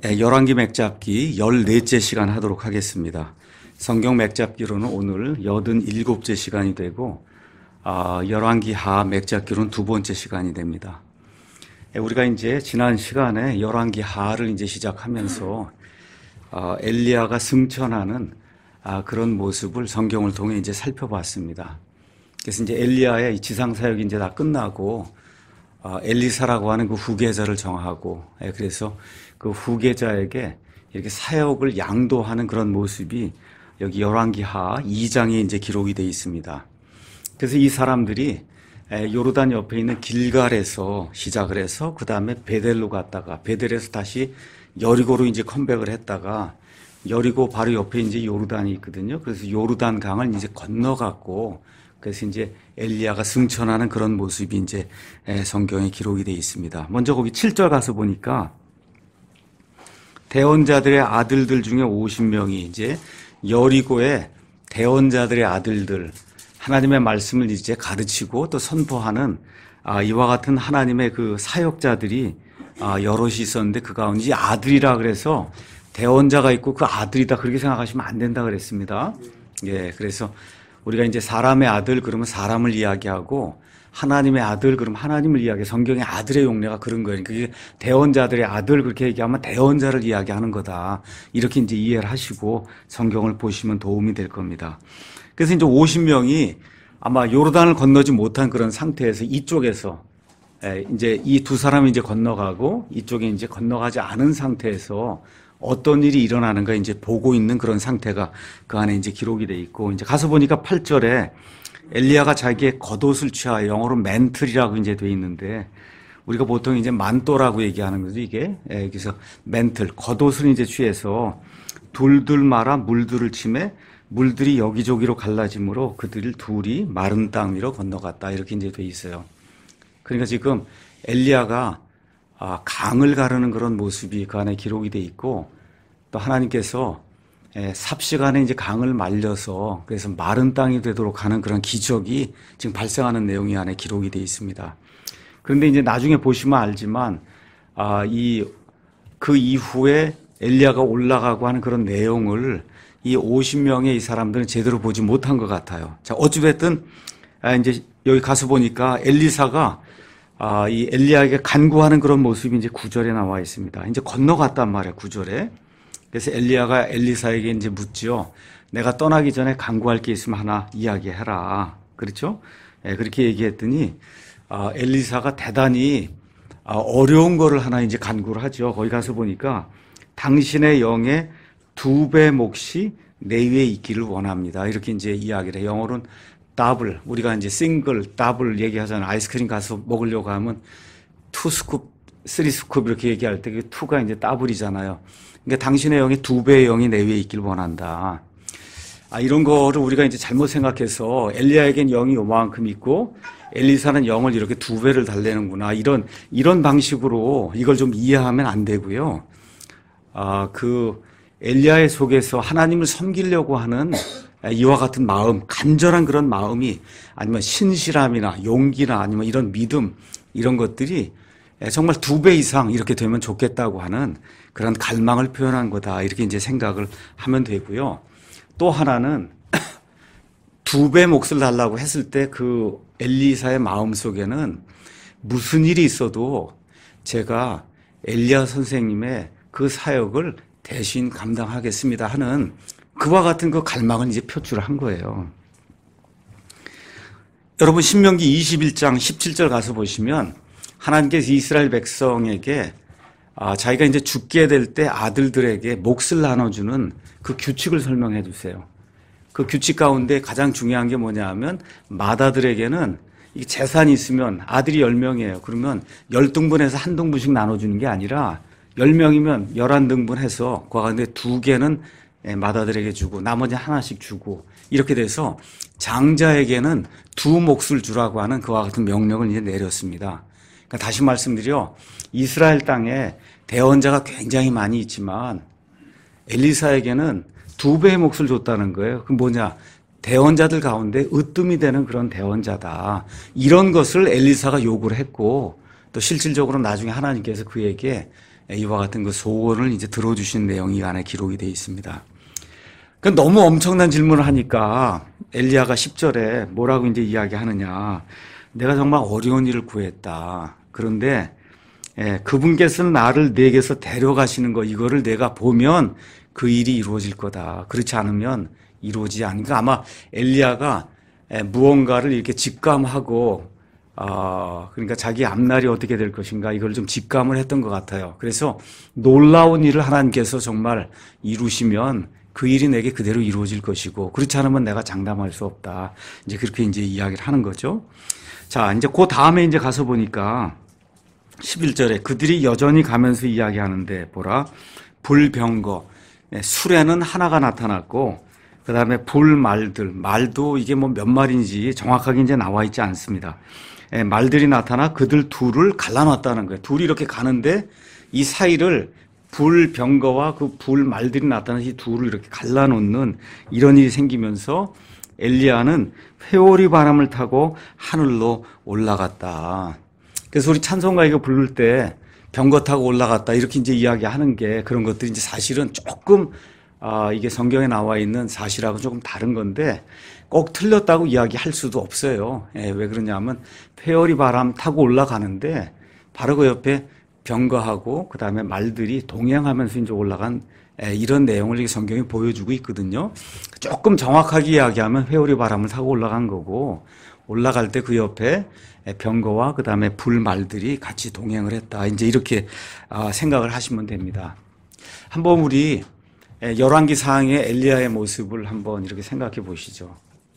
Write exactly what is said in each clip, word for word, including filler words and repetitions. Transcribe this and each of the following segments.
네, 열왕기 맥잡기 열네째 시간 하도록 하겠습니다. 성경 맥잡기로는 오늘 여든일곱째 시간이 되고 어, 열왕기하 맥잡기로는 두 번째 시간이 됩니다. 네, 우리가 이제 지난 시간에 열왕기하를 이제 시작하면서 어, 엘리야가 승천하는 아, 그런 모습을 성경을 통해 이제 살펴봤습니다. 그래서 이제 엘리야의 지상 사역이 이제 다 끝나고 어, 엘리사라고 하는 그 후계자를 정하고, 예, 그래서 그 후계자에게 이렇게 사역을 양도하는 그런 모습이 여기 열왕기하 이 장에 이제 기록이 되어 있습니다. 그래서 이 사람들이 예, 요르단 옆에 있는 길갈에서 시작을 해서 그 다음에 베델로 갔다가 베델에서 다시 여리고로 이제 컴백을 했다가 여리고 바로 옆에 이제 요르단이 있거든요. 그래서 요르단 강을 이제 건너갔고, 그래서 이제 엘리야가 승천하는 그런 모습이 이제 성경에 기록이 되어 있습니다. 먼저 거기 칠 절 가서 보니까 대언자들의 아들들 중에 오십 명이 이제 여리고의 대언자들의 아들들, 하나님의 말씀을 이제 가르치고 또 선포하는 아, 이와 같은 하나님의 그 사역자들이 아, 여럿이 있었는데 그 가운데 아들이라 그래서 대언자가 있고 그 아들이다 그렇게 생각하시면 안 된다 그랬습니다. 예, 그래서 우리가 이제 사람의 아들 그러면 사람을 이야기하고 하나님의 아들 그러면 하나님을 이야기해. 성경의 아들의 용례가 그런 거예요. 그게 대언자들의 아들 그렇게 얘기하면 대언자를 이야기하는 거다. 이렇게 이제 이해를 하시고 성경을 보시면 도움이 될 겁니다. 그래서 이제 오십 명이 아마 요르단을 건너지 못한 그런 상태에서 이쪽에서 이제 이 두 사람이 이제 건너가고 이쪽에 이제 건너가지 않은 상태에서 어떤 일이 일어나는가 이제 보고 있는 그런 상태가 그 안에 이제 기록이 돼 있고, 이제 가서 보니까 팔 절에 엘리야가 자기의 겉옷을 취하여, 영어로 맨틀이라고 이제 돼 있는데 우리가 보통 이제 만또라고 얘기하는 거죠, 이게. 예, 그래서 맨틀, 겉옷을 이제 취해서 둘둘 말아 물들을 치매 물들이 여기저기로 갈라지므로 그들 둘이 마른 땅 위로 건너갔다. 이렇게 이제 돼 있어요. 그러니까 지금 엘리야가 아, 강을 가르는 그런 모습이 그 안에 기록이 돼 있고, 또 하나님께서 예, 삽시간에 이제 강을 말려서 그래서 마른 땅이 되도록 하는 그런 기적이 지금 발생하는 내용이 안에 기록이 돼 있습니다. 그런데 이제 나중에 보시면 알지만 아, 이 그 이후에 엘리야가 올라가고 하는 그런 내용을 이 오십 명의 이 사람들은 제대로 보지 못한 것 같아요. 자, 어찌됐든 아, 이제 여기 가서 보니까 엘리사가 아, 이 엘리야에게 간구하는 그런 모습이 이제 구 절에 나와 있습니다. 이제 건너갔단 말이에요, 구 절에. 그래서 엘리야가 엘리사에게 이제 묻지요. 내가 떠나기 전에 간구할 게 있으면 하나 이야기해라. 그렇죠? 예, 그렇게 얘기했더니, 아, 엘리사가 대단히 아, 어려운 거를 하나 이제 간구를 하죠. 거기 가서 보니까 당신의 영의 두 배 몫이 내 위에 있기를 원합니다. 이렇게 이제 이야기를 해요. 영어로는 더블, 우리가 이제 싱글, 더블 얘기하잖아요. 아이스크림 가서 먹으려고 하면 투 스쿱, 쓰리 스쿱 이렇게 얘기할 때 그 투가 이제 더블이잖아요. 그러니까 당신의 영이 두 배의 영이 내 위에 있길 원한다. 아, 이런 거를 우리가 이제 잘못 생각해서 엘리야에겐 영이 요만큼 있고 엘리사는 영을 이렇게 두 배를 달래는구나. 이런, 이런 방식으로 이걸 좀 이해하면 안 되고요. 아, 그 엘리야의 속에서 하나님을 섬기려고 하는 이와 같은 마음, 간절한 그런 마음이 아니면 신실함이나 용기나 아니면 이런 믿음, 이런 것들이 정말 두 배 이상 이렇게 되면 좋겠다고 하는 그런 갈망을 표현한 거다. 이렇게 이제 생각을 하면 되고요. 또 하나는 두 배 몫을 달라고 했을 때 그 엘리사의 마음 속에는 무슨 일이 있어도 제가 엘리야 선생님의 그 사역을 대신 감당하겠습니다 하는 그와 같은 그 갈망을 이제 표출을 한 거예요. 여러분 신명기 이십일 장 십칠 절 가서 보시면 하나님께서 이스라엘 백성에게 아, 자기가 이제 죽게 될 때 아들들에게 몫을 나눠주는 그 규칙을 설명해 주세요. 그 규칙 가운데 가장 중요한 게 뭐냐 하면 맏아들에게는 이 재산이 있으면 아들이 열 명이에요. 그러면 열 등분해서 한 등분씩 나눠주는 게 아니라 열 명이면 열한 등분해서 그 가운데 두 개는 맏아들에게 주고 나머지 하나씩 주고 이렇게 돼서 장자에게는 두 몫을 주라고 하는 그와 같은 명령을 이제 내렸습니다. 그러니까 다시 말씀드려 이스라엘 땅에 대언자가 굉장히 많이 있지만 엘리사에게는 두 배의 몫을 줬다는 거예요. 그 뭐냐? 대언자들 가운데 으뜸이 되는 그런 대언자다. 이런 것을 엘리사가 요구를 했고 또 실질적으로 나중에 하나님께서 그에게 이와 같은 그 소원을 이제 들어주신 내용이 이 안에 기록이 되어 있습니다. 그 너무 엄청난 질문을 하니까 엘리야가 십 절에 뭐라고 이제 이야기하느냐. 내가 정말 어려운 일을 구했다. 그런데 예, 그분께서는 나를 내게서 데려가시는 거 이거를 내가 보면 그 일이 이루어질 거다. 그렇지 않으면 이루어지지 않으니까 아마 엘리야가 예, 무언가를 이렇게 직감하고 어, 그러니까 자기 앞날이 어떻게 될 것인가 이걸 좀 직감을 했던 것 같아요. 그래서 놀라운 일을 하나님께서 정말 이루시면 그 일이 내게 그대로 이루어질 것이고 그렇지 않으면 내가 장담할 수 없다. 이제 그렇게 이제 이야기를 하는 거죠. 자, 이제 그 다음에 이제 가서 보니까 십일 절에 그들이 여전히 가면서 이야기하는데 보라 불병거 술에는 하나가 나타났고 그 다음에 불말들 말도 이게 뭐 몇 마리인지 정확하게 이제 나와 있지 않습니다. 말들이 나타나 그들 둘을 갈라놨다는 거예요. 둘이 이렇게 가는데 이 사이를 불병거와 그 불말들이 나타나서 이 둘을 이렇게 갈라놓는 이런 일이 생기면서 엘리야는 회오리 바람을 타고 하늘로 올라갔다. 그래서 우리 찬송가 이거 부를 때 병거 타고 올라갔다 이렇게 이제 이야기하는 게 그런 것들이 이제 사실은 조금 아 이게 성경에 나와 있는 사실하고 조금 다른 건데 꼭 틀렸다고 이야기할 수도 없어요. 예, 왜 그러냐면 회오리 바람 타고 올라가는데 바로 그 옆에 병거하고 그 다음에 말들이 동행하면서 이제 올라간 예, 이런 내용을 성경이 보여주고 있거든요. 조금 정확하게 이야기하면 회오리 바람을 타고 올라간 거고 올라갈 때 그 옆에 병거와 그 다음에 불말들이 같이 동행을 했다. 이제 이렇게 생각을 하시면 됩니다. 한번 우리 열왕기상의 엘리야의 모습을 한번 이렇게 생각해 보시죠.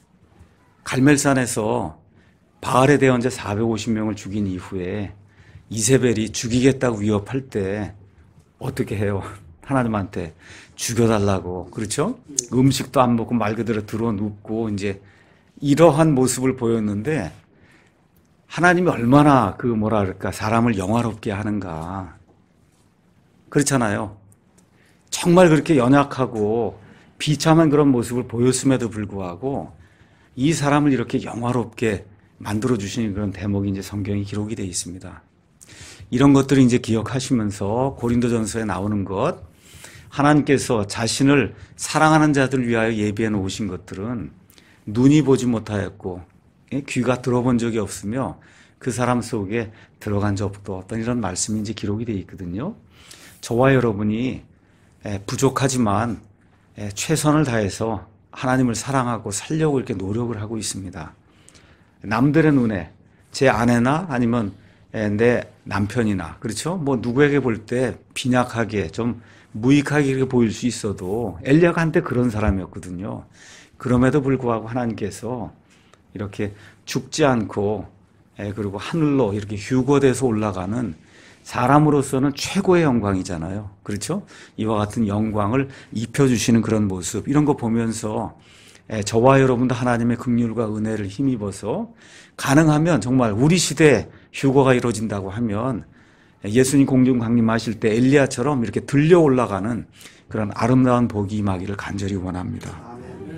갈멜산에서 바알의 대언자 사백오십 명을 죽인 이후에 이세벨이 죽이겠다고 위협할 때 어떻게 해요? 하나님한테 죽여달라고. 그렇죠? 음식도 안 먹고 말 그대로 들어 눕고 이제 이러한 모습을 보였는데 하나님이 얼마나 그 뭐라 그럴까 사람을 영화롭게 하는가. 그렇잖아요. 정말 그렇게 연약하고 비참한 그런 모습을 보였음에도 불구하고 이 사람을 이렇게 영화롭게 만들어 주시는 그런 대목이 이제 성경에 기록이 되어 있습니다. 이런 것들을 이제 기억하시면서 고린도전서에 나오는 것, 하나님께서 자신을 사랑하는 자들을 위하여 예비해 놓으신 것들은 눈이 보지 못하였고 귀가 들어본 적이 없으며 그 사람 속에 들어간 적도 없던 이런 말씀이 이제 기록이 되어 있거든요. 저와 여러분이 부족하지만 최선을 다해서 하나님을 사랑하고 살려고 이렇게 노력을 하고 있습니다. 남들의 눈에 제 아내나 아니면 내 남편이나 그렇죠? 뭐 누구에게 볼 때 빈약하게 좀 무익하게 이렇게 보일 수 있어도 엘리야가 한때 그런 사람이었거든요. 그럼에도 불구하고 하나님께서 이렇게 죽지 않고 그리고 하늘로 이렇게 휴거돼서 올라가는 사람으로서는 최고의 영광이잖아요. 그렇죠? 이와 같은 영광을 입혀주시는 그런 모습 이런 거 보면서 저와 여러분도 하나님의 긍휼과 은혜를 힘입어서 가능하면 정말 우리 시대에 휴거가 이루어진다고 하면 예수님 공중 강림하실 때 엘리야처럼 이렇게 들려 올라가는 그런 아름다운 복이 임하기를 간절히 원합니다.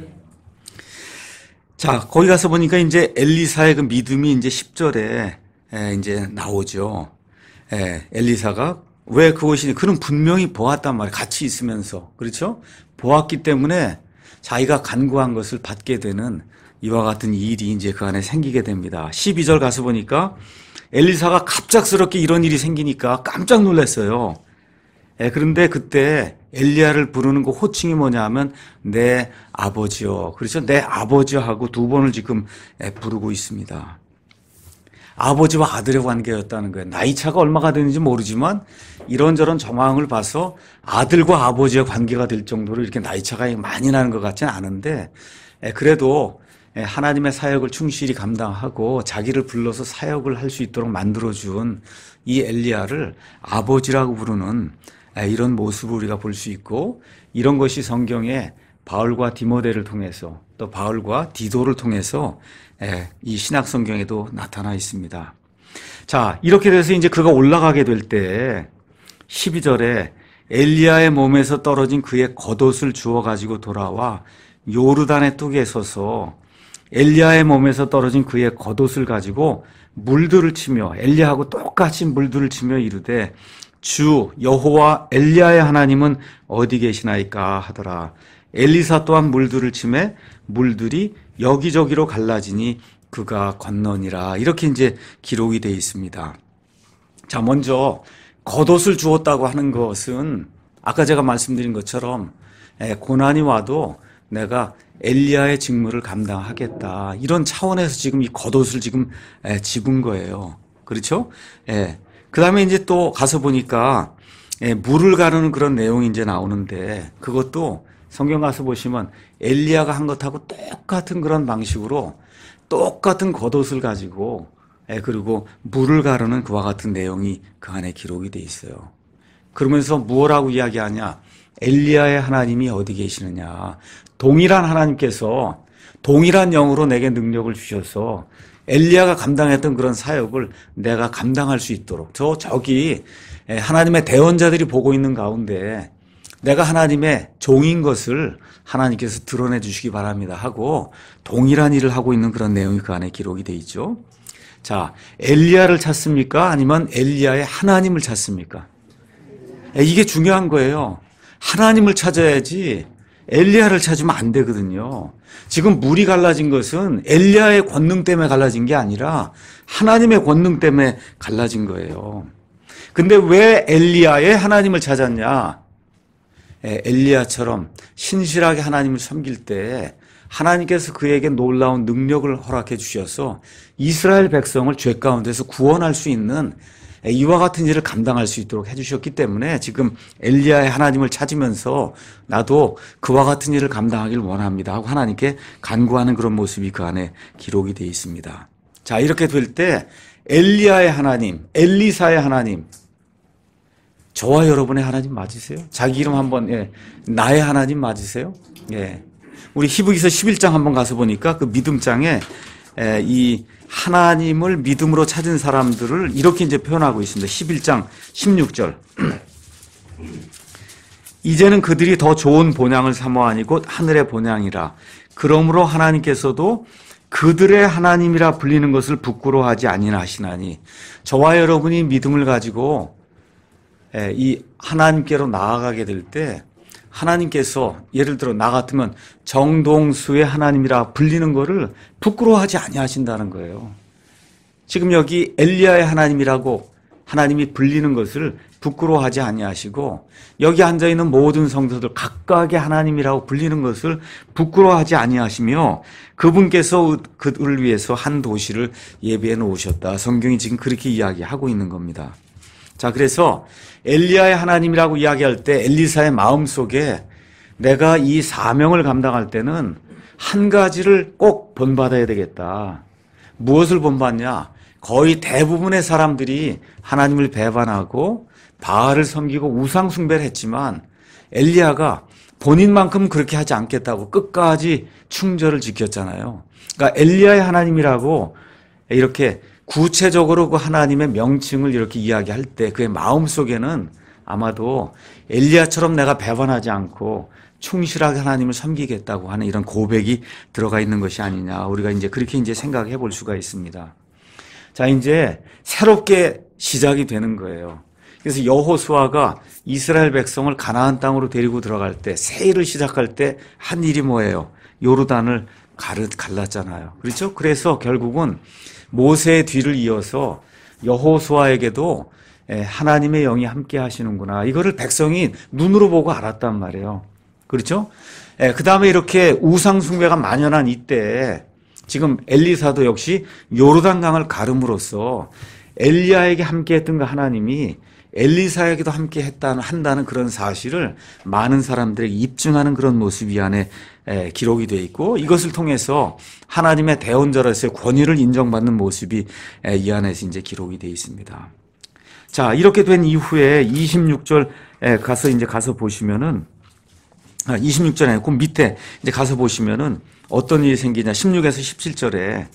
자, 거기 가서 보니까 이제 엘리사의 그 믿음이 이제 십 절에 이제 나오죠. 예, 엘리사가 왜 그것이 그는 분명히 보았단 말이에요. 같이 있으면서. 그렇죠? 보았기 때문에 자기가 간구한 것을 받게 되는 이와 같은 일이 이제 그 안에 생기게 됩니다. 십이 절 가서 보니까 엘리사가 갑작스럽게 이런 일이 생기니까 깜짝 놀랐어요. 예, 그런데 그때 엘리야를 부르는 그 호칭이 뭐냐 하면 내 아버지요. 그렇죠? 내 아버지요 하고 두 번을 지금 부르고 있습니다. 아버지와 아들의 관계였다는 거예요. 나이 차가 얼마가 되는지 모르지만 이런저런 정황을 봐서 아들과 아버지의 관계가 될 정도로 이렇게 나이 차가 많이 나는 것 같지는 않은데 그래도 하나님의 사역을 충실히 감당하고 자기를 불러서 사역을 할 수 있도록 만들어준 이 엘리야를 아버지라고 부르는 이런 모습을 우리가 볼 수 있고 이런 것이 성경에 바울과 디모데를 통해서 또 바울과 디도를 통해서 이 신약 성경에도 나타나 있습니다. 자, 이렇게 돼서 이제 그가 올라가게 될 때 십이 절에 엘리야의 몸에서 떨어진 그의 겉옷을 주워 가지고 돌아와 요르단의 뚝에 서서 엘리야의 몸에서 떨어진 그의 겉옷을 가지고 물들을 치며 엘리야하고 똑같이 물들을 치며 이르되 주 여호와 엘리야의 하나님은 어디 계시나이까 하더라. 엘리사 또한 물들을 치매 물들이 여기저기로 갈라지니 그가 건너니라. 이렇게 이제 기록이 되어 있습니다. 자, 먼저 겉옷을 주었다고 하는 것은 아까 제가 말씀드린 것처럼 고난이 와도 내가 엘리야의 직무를 감당하겠다, 이런 차원에서 지금 이 겉옷을 지금 집은 거예요. 그렇죠? 예. 그 다음에 이제 또 가서 보니까 물을 가르는 그런 내용이 이제 나오는데, 그것도 성경 가서 보시면 엘리야가 한 것하고 똑같은 그런 방식으로 똑같은 겉옷을 가지고 그리고 물을 가르는 그와 같은 내용이 그 안에 기록이 돼 있어요. 그러면서 무엇라고 이야기하냐? 엘리야의 하나님이 어디 계시느냐? 동일한 하나님께서 동일한 영으로 내게 능력을 주셔서 엘리야가 감당했던 그런 사역을 내가 감당할 수 있도록, 저 저기 하나님의 대언자들이 보고 있는 가운데 내가 하나님의 종인 것을 하나님께서 드러내 주시기 바랍니다 하고 동일한 일을 하고 있는 그런 내용이 그 안에 기록이 돼 있죠. 자, 엘리야를 찾습니까? 아니면 엘리야의 하나님을 찾습니까? 이게 중요한 거예요. 하나님을 찾아야지 엘리야를 찾으면 안 되거든요. 지금 물이 갈라진 것은 엘리야의 권능 때문에 갈라진 게 아니라 하나님의 권능 때문에 갈라진 거예요. 근데 왜 엘리야의 하나님을 찾았냐? 엘리야처럼 신실하게 하나님을 섬길 때 하나님께서 그에게 놀라운 능력을 허락해 주셔서 이스라엘 백성을 죄 가운데서 구원할 수 있는 이와 같은 일을 감당할 수 있도록 해주셨기 때문에 지금 엘리야의 하나님을 찾으면서 나도 그와 같은 일을 감당하길 원합니다 하고 하나님께 간구하는 그런 모습이 그 안에 기록이 되어 있습니다. 자, 이렇게 될 때 엘리야의 하나님, 엘리사의 하나님, 저와 여러분의 하나님 맞으세요? 자기 이름 한번, 예, 나의 하나님 맞으세요? 예. 우리 히브리서 십일 장 한번 가서 보니까 그 믿음장에 예, 이 하나님을 믿음으로 찾은 사람들을 이렇게 이제 표현하고 있습니다. 십일 장 십육 절. 이제는 그들이 더 좋은 본향을 사모하니 곧 하늘의 본향이라. 그러므로 하나님께서도 그들의 하나님이라 불리는 것을 부끄러워하지 아니하시나니. 저와 여러분이 믿음을 가지고 이 하나님께로 나아가게 될 때 하나님께서 예를 들어 나 같으면 정동수의 하나님이라 불리는 것을 부끄러워하지 아니하신다는 거예요. 지금 여기 엘리야의 하나님이라고 하나님이 불리는 것을 부끄러워하지 아니하시고 여기 앉아있는 모든 성도들 각각의 하나님이라고 불리는 것을 부끄러워하지 아니하시며 그분께서 그들을 위해서 한 도시를 예비해 놓으셨다. 성경이 지금 그렇게 이야기하고 있는 겁니다. 자, 그래서 엘리야의 하나님이라고 이야기할 때 엘리사의 마음속에 내가 이 사명을 감당할 때는 한 가지를 꼭 본받아야 되겠다. 무엇을 본받냐? 거의 대부분의 사람들이 하나님을 배반하고 바알을 섬기고 우상 숭배를 했지만 엘리야가 본인만큼 그렇게 하지 않겠다고 끝까지 충절을 지켰잖아요. 그러니까 엘리야의 하나님이라고 이렇게 구체적으로 그 하나님의 명칭을 이렇게 이야기할 때 그의 마음속에는 아마도 엘리야처럼 내가 배반하지 않고 충실하게 하나님을 섬기겠다고 하는 이런 고백이 들어가 있는 것이 아니냐. 우리가 이제 그렇게 이제 생각해 볼 수가 있습니다. 자, 이제 새롭게 시작이 되는 거예요. 그래서 여호수아가 이스라엘 백성을 가나안 땅으로 데리고 들어갈 때 새 일을 시작할 때 한 일이 뭐예요? 요르단을 가르, 갈랐잖아요. 그렇죠? 그래서 결국은 모세의 뒤를 이어서 여호수아에게도 하나님의 영이 함께 하시는구나. 이거를 백성이 눈으로 보고 알았단 말이에요. 그렇죠? 그 다음에 이렇게 우상 숭배가 만연한 이때 지금 엘리사도 역시 요르단강을 가름으로써 엘리야에게 함께 했던 그 하나님이 엘리사에게도 함께 했다는, 한다는 그런 사실을 많은 사람들에게 입증하는 그런 모습이 안에 기록이 되어 있고 이것을 통해서 하나님의 대언자로서의 권위를 인정받는 모습이 이 안에서 이제 기록이 되어 있습니다. 자, 이렇게 된 이후에 이십육 절 가서 이제 가서 보시면은 아, 이십육 절에 그 밑에 이제 가서 보시면은 어떤 일이 생기냐. 십육에서 십칠 절에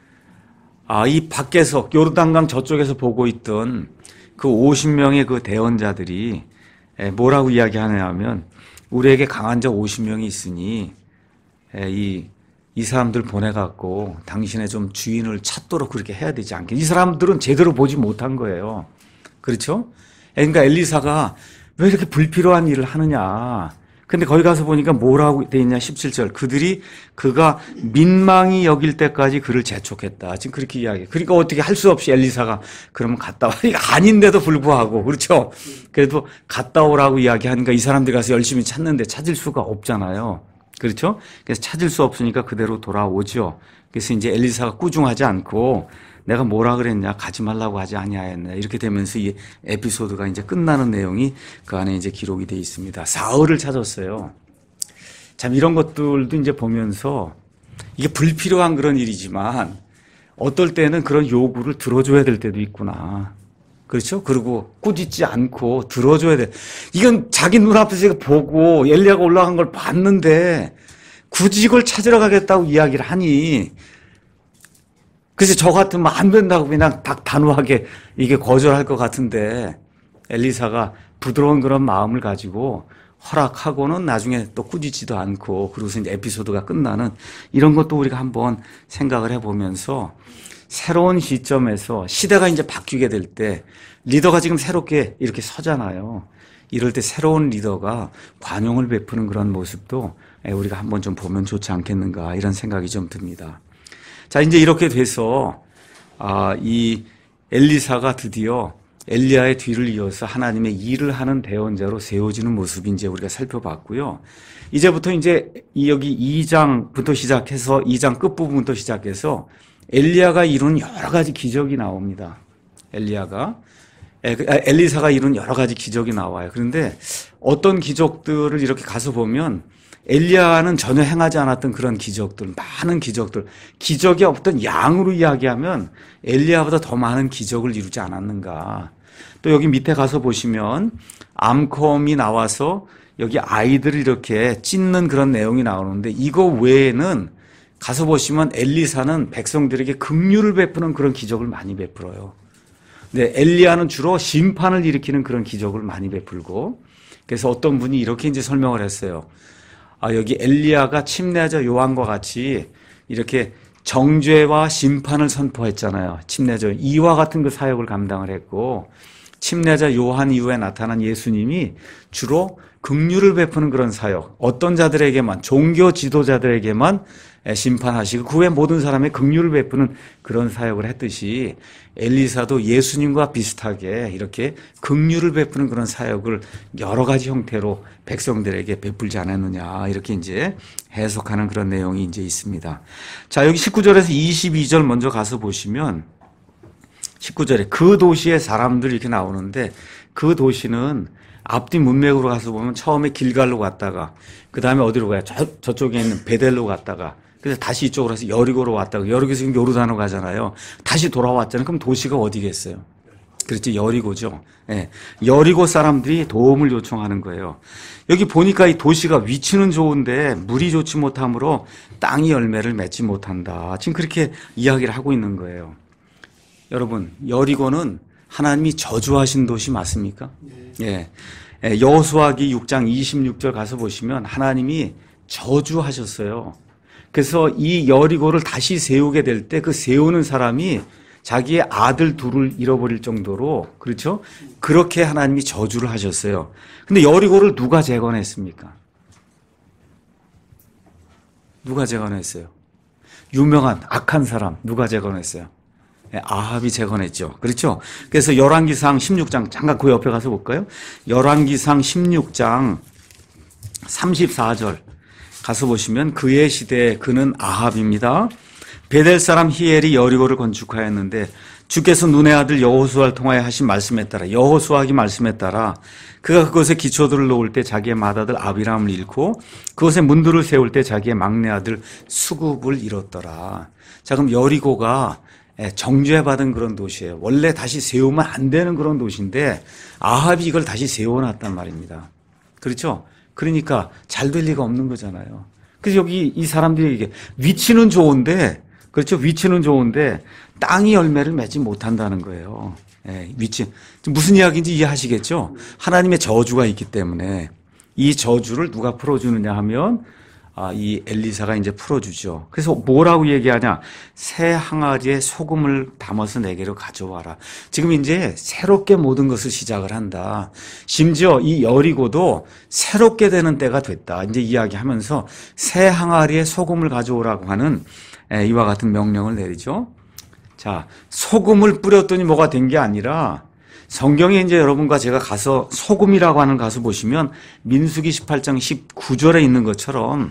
아, 이 밖에서 요르단강 저쪽에서 보고 있던 그 오십 명의 그 대언자들이 뭐라고 이야기하냐 하면 우리에게 강한 자 오십 명이 있으니 이, 이 사람들 보내갖고 당신의 좀 주인을 찾도록 그렇게 해야 되지 않겠냐. 이 사람들은 제대로 보지 못한 거예요. 그렇죠? 그러니까 엘리사가 왜 이렇게 불필요한 일을 하느냐. 근데 거기 가서 보니까 뭐라고 돼 있냐, 십칠 절. 그들이 그가 민망히 여길 때까지 그를 재촉했다. 지금 그렇게 이야기해. 그러니까 어떻게 할 수 없이 엘리사가 그러면 갔다 와. 이거 아닌데도 불구하고. 그렇죠? 그래도 갔다 오라고 이야기하니까 이 사람들이 가서 열심히 찾는데 찾을 수가 없잖아요. 그렇죠? 그래서 찾을 수 없으니까 그대로 돌아오죠. 그래서 이제 엘리사가 꾸중하지 않고 내가 뭐라 그랬냐, 가지 말라고 하지 아니하였냐, 이렇게 되면서 이 에피소드가 이제 끝나는 내용이 그 안에 이제 기록이 되어 있습니다. 사흘을 찾았어요. 참 이런 것들도 이제 보면서 이게 불필요한 그런 일이지만 어떨 때는 그런 요구를 들어줘야 될 때도 있구나. 그렇죠? 그리고 꾸짖지 않고 들어줘야 돼. 이건 자기 눈앞에서 보고 엘리야가 올라간 걸 봤는데 굳이 이걸 찾으러 가겠다고 이야기를 하니, 그래서 저 같으면 안 된다고 그냥 딱 단호하게 이게 거절할 것 같은데 엘리사가 부드러운 그런 마음을 가지고 허락하고는 나중에 또 꾸짖지도 않고, 그러고서 이제 에피소드가 끝나는 이런 것도 우리가 한번 생각을 해보면서 새로운 시점에서 시대가 이제 바뀌게 될 때 리더가 지금 새롭게 이렇게 서잖아요. 이럴 때 새로운 리더가 관용을 베푸는 그런 모습도 우리가 한번 좀 보면 좋지 않겠는가, 이런 생각이 좀 듭니다. 자, 이제 이렇게 돼서 아, 이 엘리사가 드디어 엘리야의 뒤를 이어서 하나님의 일을 하는 대언자로 세워지는 모습이 이제 우리가 살펴봤고요. 이제부터 이제 여기 이 장부터 시작해서 이 장 끝부분부터 시작해서 엘리야가 이룬 여러 가지 기적이 나옵니다. 엘리야가 엘리사가 이룬 여러 가지 기적이 나와요. 그런데 어떤 기적들을 이렇게 가서 보면 엘리야는 전혀 행하지 않았던 그런 기적들, 많은 기적들, 기적이 없던 양으로 이야기하면 엘리야보다 더 많은 기적을 이루지 않았는가. 또 여기 밑에 가서 보시면 암컴이 나와서 여기 아이들을 이렇게 찢는 그런 내용이 나오는데, 이거 외에는 가서 보시면 엘리사는 백성들에게 긍휼을 베푸는 그런 기적을 많이 베풀어요. 근데 엘리야는 주로 심판을 일으키는 그런 기적을 많이 베풀고, 그래서 어떤 분이 이렇게 이제 설명을 했어요. 아, 여기 엘리야가 침례자 요한과 같이 이렇게 정죄와 심판을 선포했잖아요. 침례자 이와 같은 그 사역을 감당을 했고, 침례자 요한 이후에 나타난 예수님이 주로 긍휼을 베푸는 그런 사역, 어떤 자들에게만, 종교 지도자들에게만 심판하시고 그 외 모든 사람의 긍휼을 베푸는 그런 사역을 했듯이 엘리사도 예수님과 비슷하게 이렇게 긍휼을 베푸는 그런 사역을 여러 가지 형태로 백성들에게 베풀지 않았느냐, 이렇게 이제 해석하는 그런 내용이 이제 있습니다. 자, 여기 십구 절에서 이십이 절 먼저 가서 보시면 십구 절에 그 도시의 사람들이 이렇게 나오는데, 그 도시는 앞뒤 문맥으로 가서 보면 처음에 길갈로 갔다가 그 다음에 어디로 가요? 저, 저쪽에 있는 베델로 갔다가 그래서 다시 이쪽으로 해서 여리고로 왔다가 여리고에서 지금 요르단으로 가잖아요. 다시 돌아왔잖아요. 그럼 도시가 어디겠어요? 그렇지, 여리고죠. 예. 여리고 사람들이 도움을 요청하는 거예요. 여기 보니까 이 도시가 위치는 좋은데 물이 좋지 못하므로 땅이 열매를 맺지 못한다. 지금 그렇게 이야기를 하고 있는 거예요. 여러분, 여리고는 하나님이 저주하신 도시 맞습니까? 네. 예. 여호수아기 육 장 이십육 절 가서 보시면 하나님이 저주하셨어요. 그래서 이 여리고를 다시 세우게 될 때 그 세우는 사람이 자기의 아들 둘을 잃어버릴 정도로, 그렇죠? 그렇게 하나님이 저주를 하셨어요. 근데 여리고를 누가 재건했습니까? 누가 재건했어요? 유명한 악한 사람 누가 재건했어요? 아합이 재건했죠. 그렇죠? 그래서 열왕기상 십육 장, 잠깐 그 옆에 가서 볼까요? 열왕기상 십육 장 삼십사 절 가서 보시면 그의 시대에 그는 아합입니다. 베델 사람 히엘이 여리고를 건축하였는데 주께서 눈의 아들 여호수아를 통하여 하신 말씀에 따라, 여호수아기 말씀에 따라 그가 그곳에 기초들을 놓을 때 자기의 맏아들 아비람을 잃고 그곳에 문들을 세울 때 자기의 막내 아들 수굽을 잃었더라. 자, 그럼 여리고가 정죄받은 그런 도시예요. 원래 다시 세우면 안 되는 그런 도시인데 아합이 이걸 다시 세워놨단 말입니다. 그렇죠? 그러니까 잘 될 리가 없는 거잖아요. 그래서 여기 이 사람들이 이게 위치는 좋은데, 그렇죠? 위치는 좋은데 땅이 열매를 맺지 못한다는 거예요. 예, 위치. 무슨 이야기인지 이해하시겠죠? 하나님의 저주가 있기 때문에 이 저주를 누가 풀어주느냐 하면 아, 이 엘리사가 이제 풀어주죠. 그래서 뭐라고 얘기하냐? 새 항아리에 소금을 담아서 내게로 가져와라. 지금 이제 새롭게 모든 것을 시작을 한다. 심지어 이 여리고도 새롭게 되는 때가 됐다. 이제 이야기하면서 새 항아리에 소금을 가져오라고 하는 이와 같은 명령을 내리죠. 자, 소금을 뿌렸더니 뭐가 된 게 아니라 성경에 이제 여러분과 제가 가서 소금이라고 하는 가서 보시면 민수기 십팔 장 십구 절에 있는 것처럼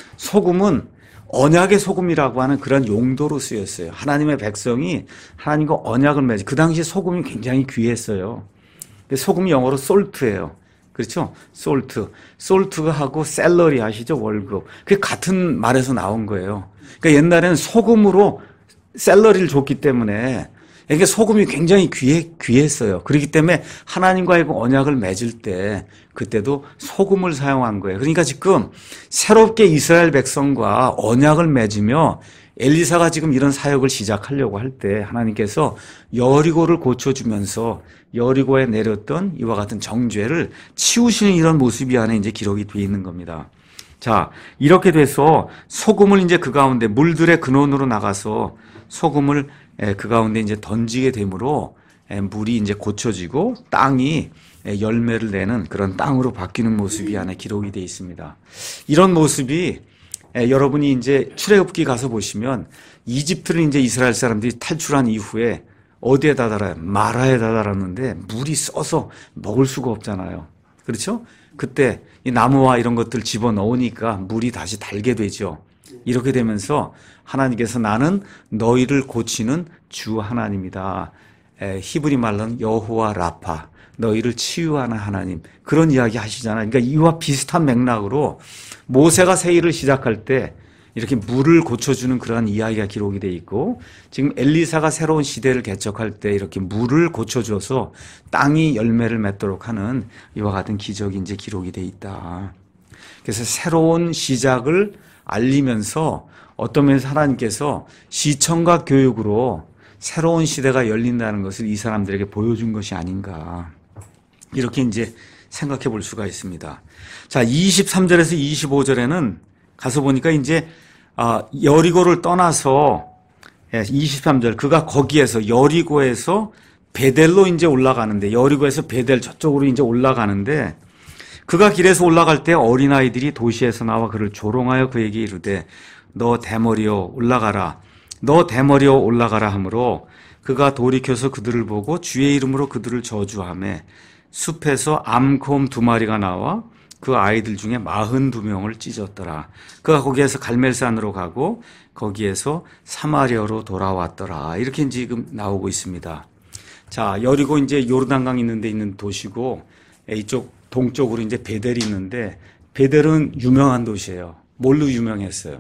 소금은 언약의 소금이라고 하는 그런 용도로 쓰였어요. 하나님의 백성이 하나님과 언약을 맺어. 그 당시 소금이 굉장히 귀했어요. 소금이 영어로 솔트예요. 그렇죠? 솔트. 솔트가 하고 셀러리 아시죠? 월급. 그게 같은 말에서 나온 거예요. 그러니까 옛날에는 소금으로 셀러리를 줬기 때문에 이게 소금이 굉장히 귀해, 귀했어요. 그렇기 때문에 하나님과의 언약을 맺을 때 그때도 소금을 사용한 거예요. 그러니까 지금 새롭게 이스라엘 백성과 언약을 맺으며 엘리사가 지금 이런 사역을 시작하려고 할 때 하나님께서 여리고를 고쳐주면서 여리고에 내렸던 이와 같은 정죄를 치우시는 이런 모습이 안에 이제 기록이 되어 있는 겁니다. 자, 이렇게 돼서 소금을 이제 그 가운데 물들의 근원으로 나가서 소금을 그 가운데 이제 던지게 되므로 물이 이제 고쳐지고 땅이 열매를 내는 그런 땅으로 바뀌는 모습이 안에 기록이 되어 있습니다. 이런 모습이 여러분이 이제 출애굽기 가서 보시면 이집트를 이제 이스라엘 사람들이 탈출한 이후에 어디에 다다라요? 마라에 다다랐는데 물이 써서 먹을 수가 없잖아요. 그렇죠? 그때 이 나무와 이런 것들 집어 넣으니까 물이 다시 달게 되죠. 이렇게 되면서 하나님께서 나는 너희를 고치는 주 하나님이다. 에, 히브리 말로는 여호와 라파, 너희를 치유하는 하나님. 그런 이야기 하시잖아요. 그러니까 이와 비슷한 맥락으로 모세가 새 일을 시작할 때 이렇게 물을 고쳐주는 그러한 이야기가 기록이 되어 있고, 지금 엘리사가 새로운 시대를 개척할 때 이렇게 물을 고쳐줘서 땅이 열매를 맺도록 하는 이와 같은 기적이 이제 기록이 되어 있다. 그래서 새로운 시작을 알리면서 어떤 면에서 하나님께서 시청과 교육으로 새로운 시대가 열린다는 것을 이 사람들에게 보여준 것이 아닌가. 이렇게 이제 생각해 볼 수가 있습니다. 자, 이십삼 절에서 이십오 절에는 가서 보니까 이제 여리고를 떠나서 이십삼 절 그가 거기에서 여리고에서 베델로 이제 올라가는데, 여리고에서 베델 저쪽으로 이제 올라가는데, 그가 길에서 올라갈 때 어린아이들이 도시에서 나와 그를 조롱하여 그에게 이르되 너 대머리여 올라가라, 너 대머리여 올라가라 하므로 그가 돌이켜서 그들을 보고 주의 이름으로 그들을 저주하며 숲에서 암곰 두 마리가 나와 그 아이들 중에 마흔두 명을 찢었더라. 그가 거기에서 갈멜산으로 가고 거기에서 사마리아로 돌아왔더라. 이렇게 지금 나오고 있습니다. 자, 여리고 이제 요르단강 있는 데 있는 도시고, 이쪽 동쪽으로 이제 베델이 있는데, 베델은 유명한 도시예요. 뭘로 유명했어요?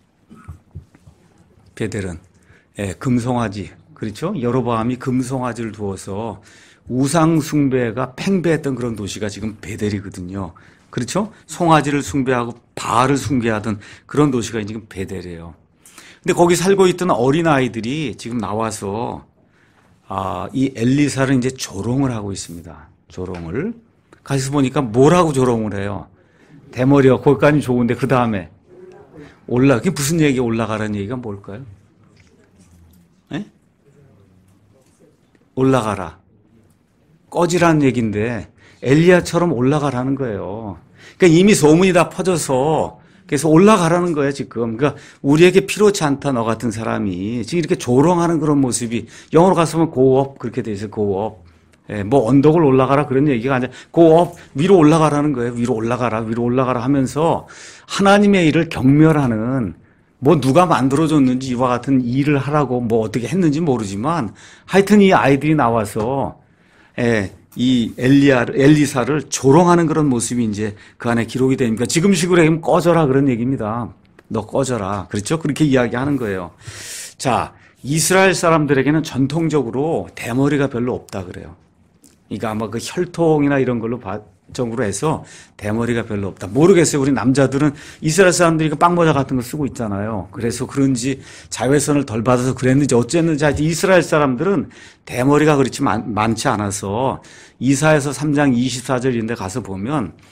베델은 예, 금송아지, 그렇죠? 여로보암이 금송아지를 두어서 우상 숭배가 팽배했던 그런 도시가 지금 베델이거든요. 그렇죠? 송아지를 숭배하고 바알을 숭배하던 그런 도시가 지금 베델이에요. 근데 거기 살고 있던 어린아이들이 지금 나와서 아, 이 엘리사를 이제 조롱을 하고 있습니다. 조롱을. 가서 보니까 뭐라고 조롱을 해요? 대머리가 거기까지 좋은데 그 다음에 올라, 그게 무슨 얘기, 올라가라는 얘기가 뭘까요? 네? 올라가라. 꺼지라는 얘기인데 엘리야처럼 올라가라는 거예요. 그러니까 이미 소문이 다 퍼져서 그래서 올라가라는 거예요, 지금. 그러니까 우리에게 필요치 않다, 너 같은 사람이. 지금 이렇게 조롱하는 그런 모습이, 영어로 가서 보면 go up, 그렇게 돼 있어요, go up. 예, 뭐 언덕을 올라가라 그런 얘기가 아니라 go up, 위로 올라가라는 거예요. 위로 올라가라, 위로 올라가라 하면서 하나님의 일을 경멸하는, 뭐 누가 만들어줬는지 이와 같은 일을 하라고 뭐 어떻게 했는지 모르지만 하여튼 이 아이들이 나와서 예, 이 엘리야, 엘리사를 조롱하는 그런 모습이 이제 그 안에 기록이 되니까 지금식으로 하면 꺼져라 그런 얘기입니다. 너 꺼져라. 그렇죠? 그렇게 이야기하는 거예요. 자, 이스라엘 사람들에게는 전통적으로 대머리가 별로 없다 그래요. 그러니까 아마 그 혈통이나 이런 걸로 정으로 해서 대머리가 별로 없다. 모르겠어요. 우리 남자들은 이스라엘 사람들이 그 빵모자 같은 거 쓰고 있잖아요. 그래서 그런지 자외선을 덜 받아서 그랬는지 어쨌는지 하여튼 이스라엘 사람들은 대머리가 그렇지 많, 많지 않아서 이사야서 삼 장 이십사 절인데 가서 보면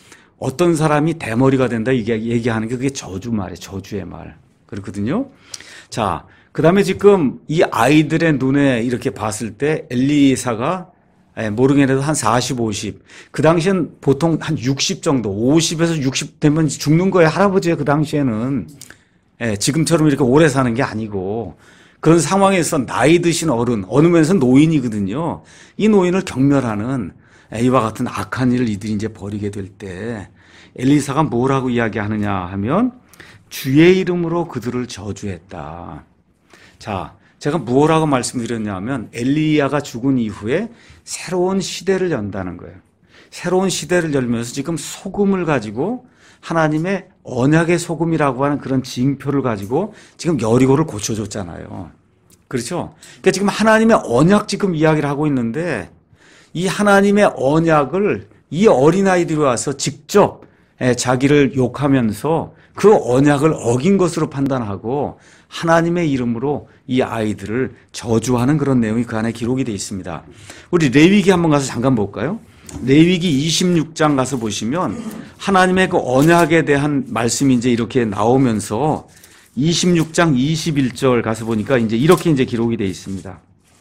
어떤 사람이 대머리가 된다 이게 얘기하는 게 그게 저주 말이에요. 저주의 말. 그렇거든요. 자, 그다음에 지금 이 아이들의 눈에 이렇게 봤을 때 엘리사가 모르겠는데도 한 사십, 오십. 그 당시엔 보통 한 육십 정도, 오십에서 육십 되면 죽는 거예요. 할아버지의 그 당시에는. 예, 지금처럼 이렇게 오래 사는 게 아니고 그런 상황에서 나이 드신 어른, 어느 면에서 노인이거든요. 이 노인을 경멸하는 이와 같은 악한 일을 이들이 이제 벌이게 될 때 엘리사가 뭐라고 이야기하느냐 하면 주의 이름으로 그들을 저주했다. 자, 제가 뭐라고 말씀드렸냐면 엘리야가 죽은 이후에 새로운 시대를 연다는 거예요. 새로운 시대를 열면서 지금 소금을 가지고 하나님의 언약의 소금이라고 하는 그런 징표를 가지고 지금 여리고를 고쳐줬잖아요. 그렇죠? 그러니까 지금 하나님의 언약 지금 이야기를 하고 있는데 이 하나님의 언약을 이 어린아이들이 와서 직접 자기를 욕하면서 그 언약을 어긴 것으로 판단하고 하나님의 이름으로 이 아이들을 저주하는 그런 내용이 그 안에 기록이 되어 있습니다. 우리 레위기 한번 가서 잠깐 볼까요? 레위기 이십육 장 가서 보시면 하나님의 그 언약에 대한 말씀이 이제 이렇게 나오면서 이십육 장 이십일 절 가서 보니까 이제 이렇게 이제 기록이 되어 있습니다.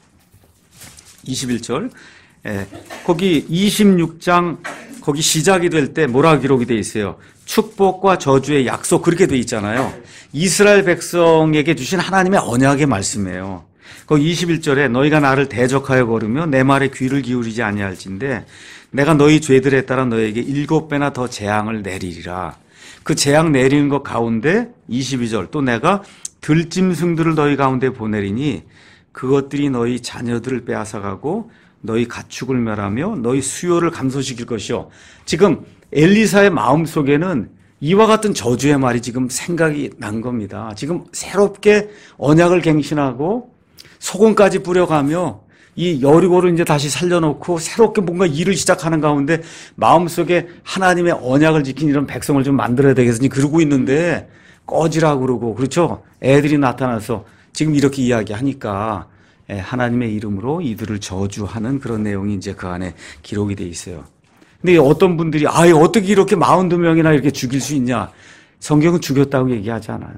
이십일 절. 예, 거기 이십육 장 거기 시작이 될 때 뭐라 기록이 되어 있어요? 축복과 저주의 약속 그렇게 되어 있잖아요. 이스라엘 백성에게 주신 하나님의 언약의 말씀이에요. 거기 이십일 절에 너희가 나를 대적하여 걸으며 내 말에 귀를 기울이지 아니할진대 내가 너희 죄들에 따라 너에게 일곱 배나 더 재앙을 내리리라. 그 재앙 내리는 것 가운데 이십이 절 또 내가 들짐승들을 너희 가운데 보내리니 그것들이 너희 자녀들을 빼앗아가고 너희 가축을 멸하며 너희 수요를 감소시킬 것이요. 지금 엘리사의 마음속에는 이와 같은 저주의 말이 지금 생각이 난 겁니다. 지금 새롭게 언약을 갱신하고 소금까지 뿌려가며 이 여리고를 이제 다시 살려놓고 새롭게 뭔가 일을 시작하는 가운데 마음속에 하나님의 언약을 지킨 이런 백성을 좀 만들어야 되겠으니 그러고 있는데 꺼지라고 그러고 그렇죠? 애들이 나타나서 지금 이렇게 이야기하니까 하나님의 이름으로 이들을 저주하는 그런 내용이 이제 그 안에 기록이 돼 있어요. 근데 어떤 분들이 아, 어떻게 이렇게 사십이 명이나 이렇게 죽일 수 있냐? 성경은 죽였다고 얘기하지 않아요.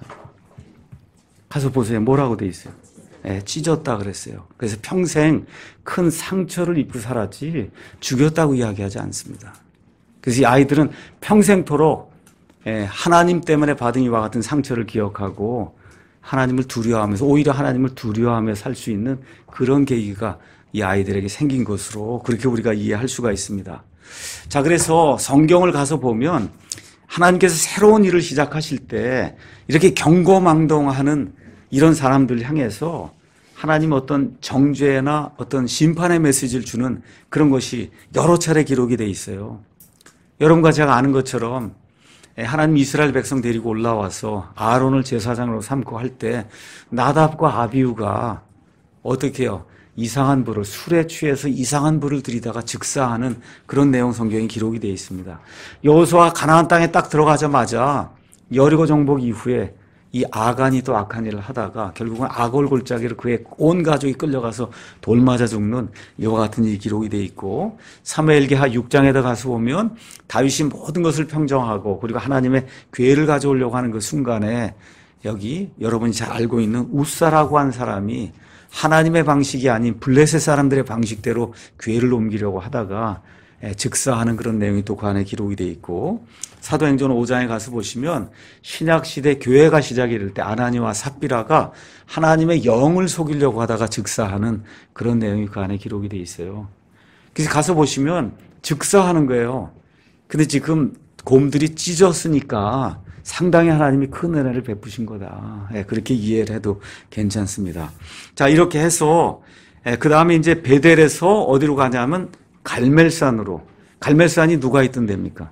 가서 보세요. 뭐라고 돼 있어요? 예, 찢었다 그랬어요. 그래서 평생 큰 상처를 입고 살았지 죽였다고 이야기하지 않습니다. 그래서 이 아이들은 평생토록 예, 하나님 때문에 받은 이와 같은 상처를 기억하고 하나님을 두려워하면서 오히려 하나님을 두려워하며 살 수 있는 그런 계기가 이 아이들에게 생긴 것으로 그렇게 우리가 이해할 수가 있습니다. 자, 그래서 성경을 가서 보면 하나님께서 새로운 일을 시작하실 때 이렇게 경고망동하는 이런 사람들 향해서 하나님 어떤 정죄나 어떤 심판의 메시지를 주는 그런 것이 여러 차례 기록이 돼 있어요. 여러분과 제가 아는 것처럼 하나님 이스라엘 백성 데리고 올라와서 아론을 제사장으로 삼고 할 때 나답과 아비후가 어떻게 해요? 이상한 불을 술에 취해서 이상한 불을 들이다가 즉사하는 그런 내용 성경이 기록이 되어 있습니다. 여호수아가 가나안 땅에 딱 들어가자마자 여리고 정복 이후에 이 아간이 또 악한 일을 하다가 결국은 악을 골짜기로 그의 온 가족이 끌려가서 돌 맞아 죽는 이와 같은 일이 기록이 되어 있고 사무엘기하 육 장에다 가서 보면 다윗이 모든 것을 평정하고 그리고 하나님의 괴를 가져오려고 하는 그 순간에 여기 여러분이 잘 알고 있는 우사라고 한 사람이 하나님의 방식이 아닌 블레셋 사람들의 방식대로 괴를 옮기려고 하다가 즉사하는 그런 내용이 또 그 안에 기록이 되어 있고 사도행전 오 장에 가서 보시면 신약시대 교회가 시작이 될 때 아나니와 삽비라가 하나님의 영을 속이려고 하다가 즉사하는 그런 내용이 그 안에 기록이 되어 있어요. 그래서 가서 보시면 즉사하는 거예요. 근데 지금 곰들이 찢었으니까 상당히 하나님이 큰 은혜를 베푸신 거다. 그렇게 이해를 해도 괜찮습니다. 자, 이렇게 해서 그 다음에 이제 베델에서 어디로 가냐면 갈멜산으로. 갈멜산이 누가 있던 데입니까?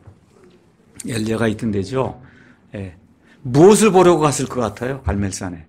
엘리야가 있던 데죠. 예. 무엇을 보려고 갔을 것 같아요? 갈멜산에.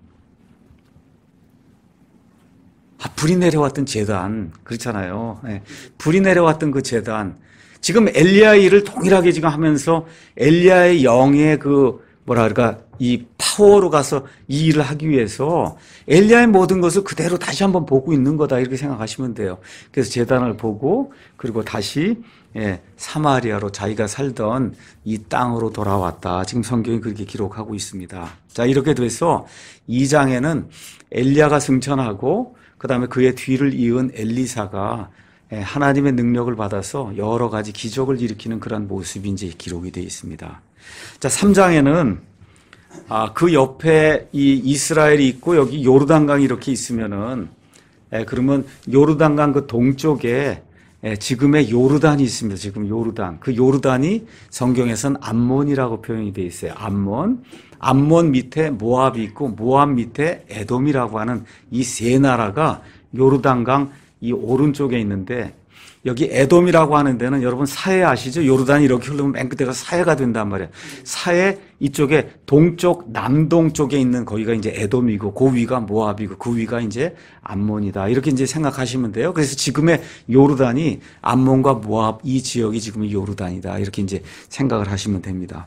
아, 불이 내려왔던 제단. 그렇잖아요. 예. 불이 내려왔던 그 제단. 지금 엘리야의 일을 동일하게 지금 하면서 엘리야의 영의 그 뭐라 그럴까 이 파워로 가서 이 일을 하기 위해서 엘리야의 모든 것을 그대로 다시 한번 보고 있는 거다 이렇게 생각하시면 돼요. 그래서 제단을 보고 그리고 다시 예, 사마리아로 자기가 살던 이 땅으로 돌아왔다. 지금 성경이 그렇게 기록하고 있습니다. 자, 이렇게 돼서 이 장에는 엘리야가 승천하고 그다음에 그의 뒤를 이은 엘리사가 하나님의 능력을 받아서 여러 가지 기적을 일으키는 그런 모습이 이제 기록이 되어 있습니다. 자, 삼 장에는 아, 그 옆에 이 이스라엘이 있고 여기 요르단강이 이렇게 있으면은 예, 그러면 요르단강 그 동쪽에 예, 지금의 요르단이 있습니다. 지금 요르단. 그 요르단이 성경에서는 암몬이라고 표현이 되어 있어요. 암몬. 암몬 밑에 모압이 있고 모압 밑에 에돔이라고 하는 이 세 나라가 요르단강 이 오른쪽에 있는데 여기 에돔이라고 하는 데는 여러분 사해 아시죠? 요르단이 이렇게 흐르면 맨 끝에가 사해가 된단 말이에요. 사해 이쪽에 동쪽 남동 쪽에 있는 거기가 이제 에돔이고 그 위가 모압이고 그 위가 이제 암몬이다. 이렇게 이제 생각하시면 돼요. 그래서 지금의 요르단이 암몬과 모압 이 지역이 지금 요르단이다. 이렇게 이제 생각을 하시면 됩니다.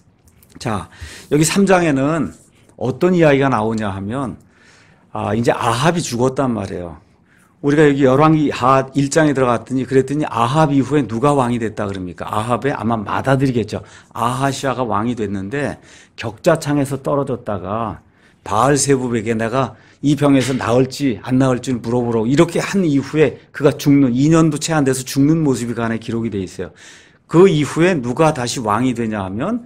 자, 여기 삼 장에는 어떤 이야기가 나오냐 하면 아, 이제 아합이 죽었단 말이에요. 우리가 여기 열왕기 하 일 장에 들어갔더니 그랬더니 아합 이후에 누가 왕이 됐다 그럽니까? 아합의 아마 맏아들이겠죠. 아하시아가 왕이 됐는데 격자창에서 떨어졌다가 바알세붑에게 내가 이 병에서 나을지 안 나을지 물어보라고 이렇게 한 이후에 그가 죽는 이 년도 채 안 돼서 죽는 모습이 그 안에 기록이 돼 있어요. 그 이후에 누가 다시 왕이 되냐 하면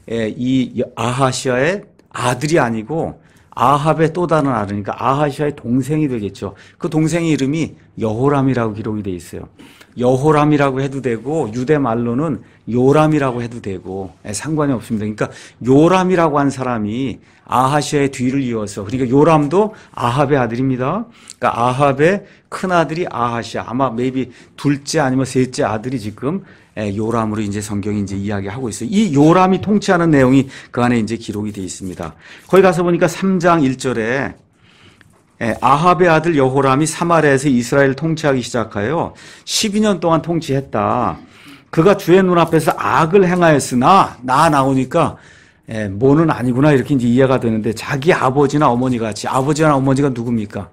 이 아하시아의 아들이 아니고 아합의 또 다른 아들이니까 아하시아의 동생이 되겠죠. 그 동생의 이름이 여호람이라고 기록이 돼 있어요. 여호람이라고 해도 되고 유대 말로는 요람이라고 해도 되고 상관이 없습니다. 그러니까 요람이라고 한 사람이 아하시아의 뒤를 이어서 그러니까 요람도 아합의 아들입니다. 그러니까 아합의 큰 아들이 아하시아 아마 maybe 둘째 아니면 셋째 아들이 지금 요람으로 이제 성경이 이제 이야기하고 있어요. 이 요람이 통치하는 내용이 그 안에 이제 기록이 되어 있습니다. 거기 가서 보니까 삼 장 일 절에 아합의 아들 여호람이 사마리아에서 이스라엘을 통치하기 시작하여 십이 년 동안 통치했다. 그가 주의 눈앞에서 악을 행하였으나 나 나오니까 에, 뭐는 아니구나 이렇게 이제 이해가 되는데 자기 아버지나 어머니 같이 아버지나 어머니가 누굽니까?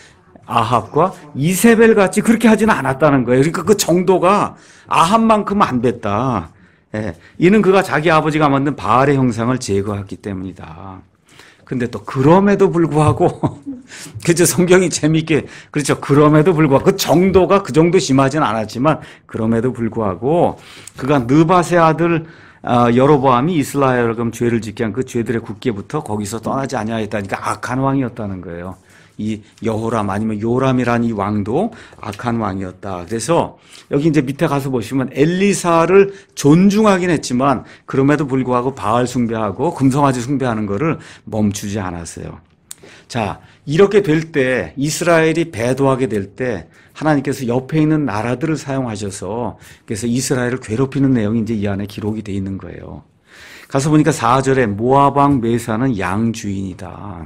아합과 이세벨 같이 그렇게 하지는 않았다는 거예요. 그러니까 그 정도가 아합만큼은 안 됐다. 예, 이는 그가 자기 아버지가 만든 바알의 형상을 제거했기 때문이다. 근데 또 그럼에도 불구하고 그죠 성경이 재미있게 그렇죠. 그럼에도 불구하고 그 정도가 그 정도 심하지는 않았지만 그럼에도 불구하고 그가 느밧의 아들 여로보암이 이스라엘을 그럼 죄를 짓게 한 그 죄들의 굳게부터 거기서 떠나지 아니하였다니까 악한 왕이었다는 거예요. 이 여호람 아니면 요람이라는 이 왕도 악한 왕이었다. 그래서 여기 이제 밑에 가서 보시면 엘리사를 존중하긴 했지만 그럼에도 불구하고 바알 숭배하고 금송아지 숭배하는 거를 멈추지 않았어요. 자, 이렇게 될 때 이스라엘이 배도하게 될 때 하나님께서 옆에 있는 나라들을 사용하셔서 그래서 이스라엘을 괴롭히는 내용이 이제 이 안에 기록이 돼 있는 거예요. 가서 보니까 사 절에 모압 왕 메사는 양 주인이다.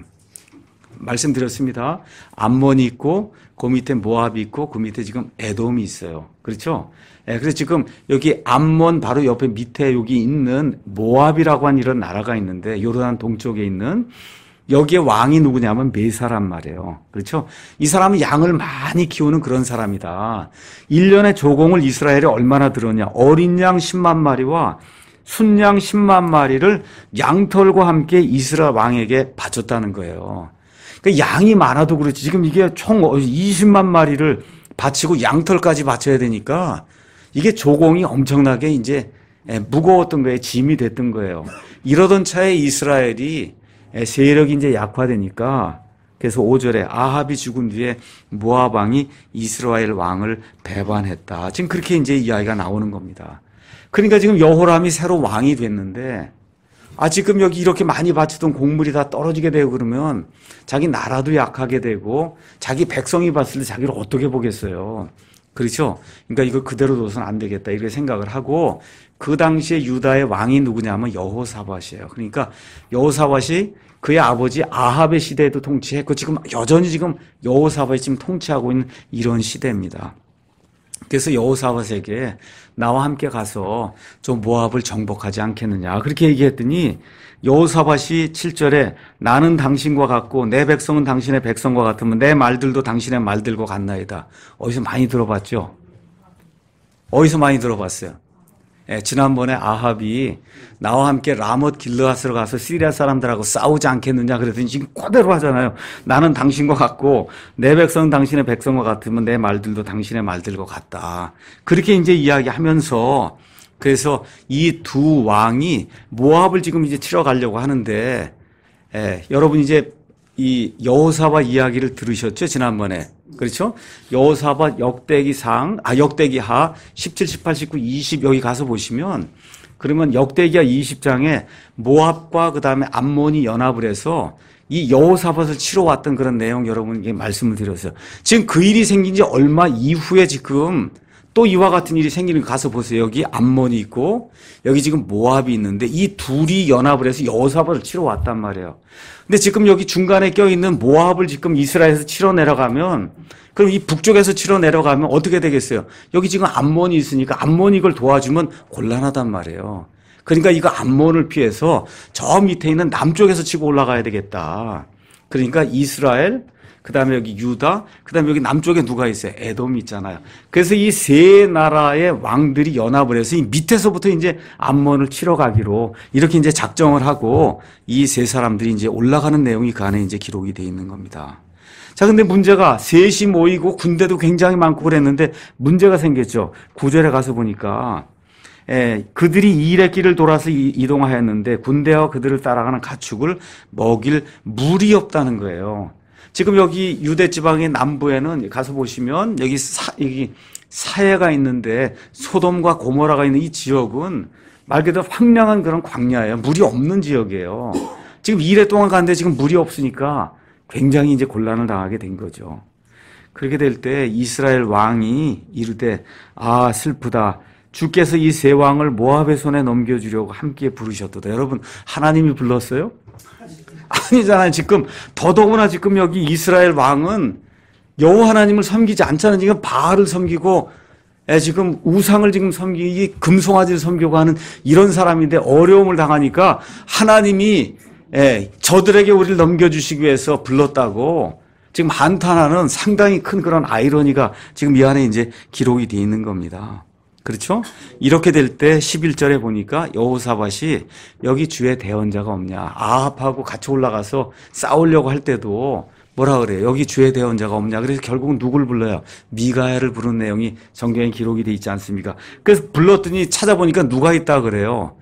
말씀드렸습니다. 암몬이 있고 그 밑에 모압이 있고 그 밑에 지금 에돔이 있어요. 그렇죠? 예, 그래서 지금 여기 암몬 바로 옆에 밑에 여기 있는 모압이라고 하는 이런 나라가 있는데 요르단 동쪽에 있는 여기에 왕이 누구냐면 메사란 말이에요. 그렇죠? 이 사람은 양을 많이 키우는 그런 사람이다. 일 년에 조공을 이스라엘에 얼마나 들었냐. 어린 양 십만 마리와 순양 십만 마리를 양털과 함께 이스라엘 왕에게 바쳤다는 거예요. 그러니까 양이 많아도 그렇지. 지금 이게 총 이십만 마리를 바치고 양털까지 바쳐야 되니까 이게 조공이 엄청나게 이제 무거웠던 거예요. 짐이 됐던 거예요. 이러던 차에 이스라엘이 세력이 이제 약화되니까 그래서 오 절에 아합이 죽은 뒤에 모압 왕이 이스라엘 왕을 배반했다. 지금 그렇게 이제 이야기가 나오는 겁니다. 그러니까 지금 여호람이 새로 왕이 됐는데 아, 지금 여기 이렇게 많이 바치던 곡물이 다 떨어지게 되고 그러면 자기 나라도 약하게 되고 자기 백성이 봤을 때 자기를 어떻게 보겠어요. 그렇죠? 그러니까 이거 그대로 둬서는 안 되겠다 이렇게 생각을 하고 그 당시에 유다의 왕이 누구냐면 여호사밧이에요. 그러니까 여호사밧이 그의 아버지 아합의 시대에도 통치했고 지금 여전히 지금 여호사밧이 지금 통치하고 있는 이런 시대입니다. 그래서 여호사밧에게 나와 함께 가서 좀 모압을 정복하지 않겠느냐 그렇게 얘기했더니 여호사밧이 칠 절에 나는 당신과 같고 내 백성은 당신의 백성과 같으면 내 말들도 당신의 말들과 같나이다. 어디서 많이 들어봤죠? 어디서 많이 들어봤어요? 예, 지난번에 아합이 나와 함께 라못 길르앗으로 가서 시리아 사람들하고 싸우지 않겠느냐 그랬더니 지금 그대로 하잖아요. 나는 당신과 같고 내 백성은 당신의 백성과 같으면 내 말들도 당신의 말들과 같다. 그렇게 이제 이야기하면서 그래서 이 두 왕이 모압을 지금 이제 치러 가려고 하는데 예, 여러분 이제 이 여호사밧 이야기를 들으셨죠? 지난번에. 그렇죠? 여호사밧 역대기상, 아, 역대기하 십칠, 십팔, 십구, 이십 여기 가서 보시면 그러면 역대기하 이십 장에 모압과 그 다음에 암몬이 연합을 해서 이 여호사밧을 치러 왔던 그런 내용 여러분에게 말씀을 드렸어요. 지금 그 일이 생긴 지 얼마 이후에 지금 또 이와 같은 일이 생기는 거 가서 보세요. 여기 암몬이 있고 여기 지금 모압이 있는데 이 둘이 연합을 해서 여호사밧을 치러 왔단 말이에요. 근데 지금 여기 중간에 껴있는 모압을 지금 이스라엘에서 치러 내려가면 그럼 이 북쪽에서 치러 내려가면 어떻게 되겠어요? 여기 지금 암몬이 있으니까 암몬이 이걸 도와주면 곤란하단 말이에요. 그러니까 이거 암몬을 피해서 저 밑에 있는 남쪽에서 치고 올라가야 되겠다. 그러니까 이스라엘 그 다음에 여기 유다, 그 다음에 여기 남쪽에 누가 있어요? 에돔이 있잖아요. 그래서 이 세 나라의 왕들이 연합을 해서 이 밑에서부터 이제 암몬을 치러 가기로 이렇게 이제 작정을 하고 이 세 사람들이 이제 올라가는 내용이 그 안에 이제 기록이 되어 있는 겁니다. 자, 근데 문제가 셋이 모이고 군대도 굉장히 많고 그랬는데 문제가 생겼죠. 구 절에 가서 보니까 예, 그들이 이 일의 길을 돌아서 이동하였는데 군대와 그들을 따라가는 가축을 먹일 물이 없다는 거예요. 지금 여기 유대 지방의 남부에는 가서 보시면 여기 사, 여기 사해가 있는데 소돔과 고모라가 있는 이 지역은 말 그대로 황량한 그런 광야예요. 물이 없는 지역이에요. 지금 이 일 동안 가는데 지금 물이 없으니까 굉장히 이제 곤란을 당하게 된 거죠. 그렇게 될 때 이스라엘 왕이 이르되 아 슬프다. 주께서 이 세 왕을 모압의 손에 넘겨주려고 함께 부르셨도다. 여러분 하나님이 불렀어요? 아니잖아요. 지금 더더구나 지금 여기 이스라엘 왕은 여호와 하나님을 섬기지 않잖아요. 지금 바알을 섬기고 예, 지금 우상을 지금 섬기기 금송아지를 섬기고 하는 이런 사람인데 어려움을 당하니까 하나님이 예, 저들에게 우리를 넘겨주시기 위해서 불렀다고 지금 한탄하는 상당히 큰 그런 아이러니가 지금 이 안에 이제 기록이 되어 있는 겁니다. 그렇죠? 이렇게 될 때 십일 절에 보니까 여호사밧이 여기 주의 대언자가 없냐. 아합하고 같이 올라가서 싸우려고 할 때도 뭐라 그래요? 여기 주의 대언자가 없냐. 그래서 결국은 누굴 불러요? 미가야를 부른 내용이 성경에 기록이 돼 있지 않습니까? 그래서 불렀더니 찾아보니까 누가 있다 그래요?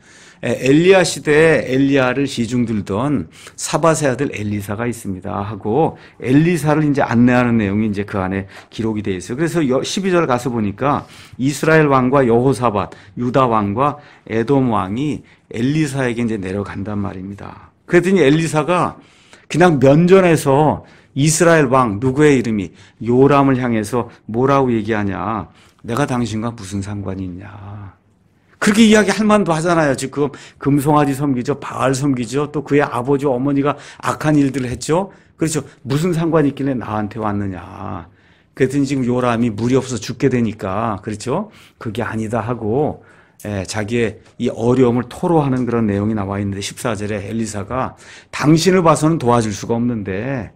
엘리야 시대에 엘리야를 시중 들던 사밧의 아들 엘리사가 있습니다 하고 엘리사를 이제 안내하는 내용이 이제 그 안에 기록이 되어 있어요. 그래서 십이 절 가서 보니까 이스라엘 왕과 여호사밧, 유다 왕과 에돔 왕이 엘리사에게 이제 내려간단 말입니다. 그랬더니 엘리사가 그냥 면전에서 이스라엘 왕 누구의 이름이 요람을 향해서 뭐라고 얘기하냐? 내가 당신과 무슨 상관이 있냐? 그렇게 이야기할 만도 하잖아요. 지금 금송아지 섬기죠. 바알 섬기죠. 또 그의 아버지 어머니가 악한 일들을 했죠. 그렇죠. 무슨 상관이 있길래 나한테 왔느냐. 그랬더니 지금 요람이 물이 없어서 죽게 되니까 그렇죠. 그게 아니다 하고 예, 자기의 이 어려움을 토로하는 그런 내용이 나와 있는데 십사 절에 엘리사가 당신을 봐서는 도와줄 수가 없는데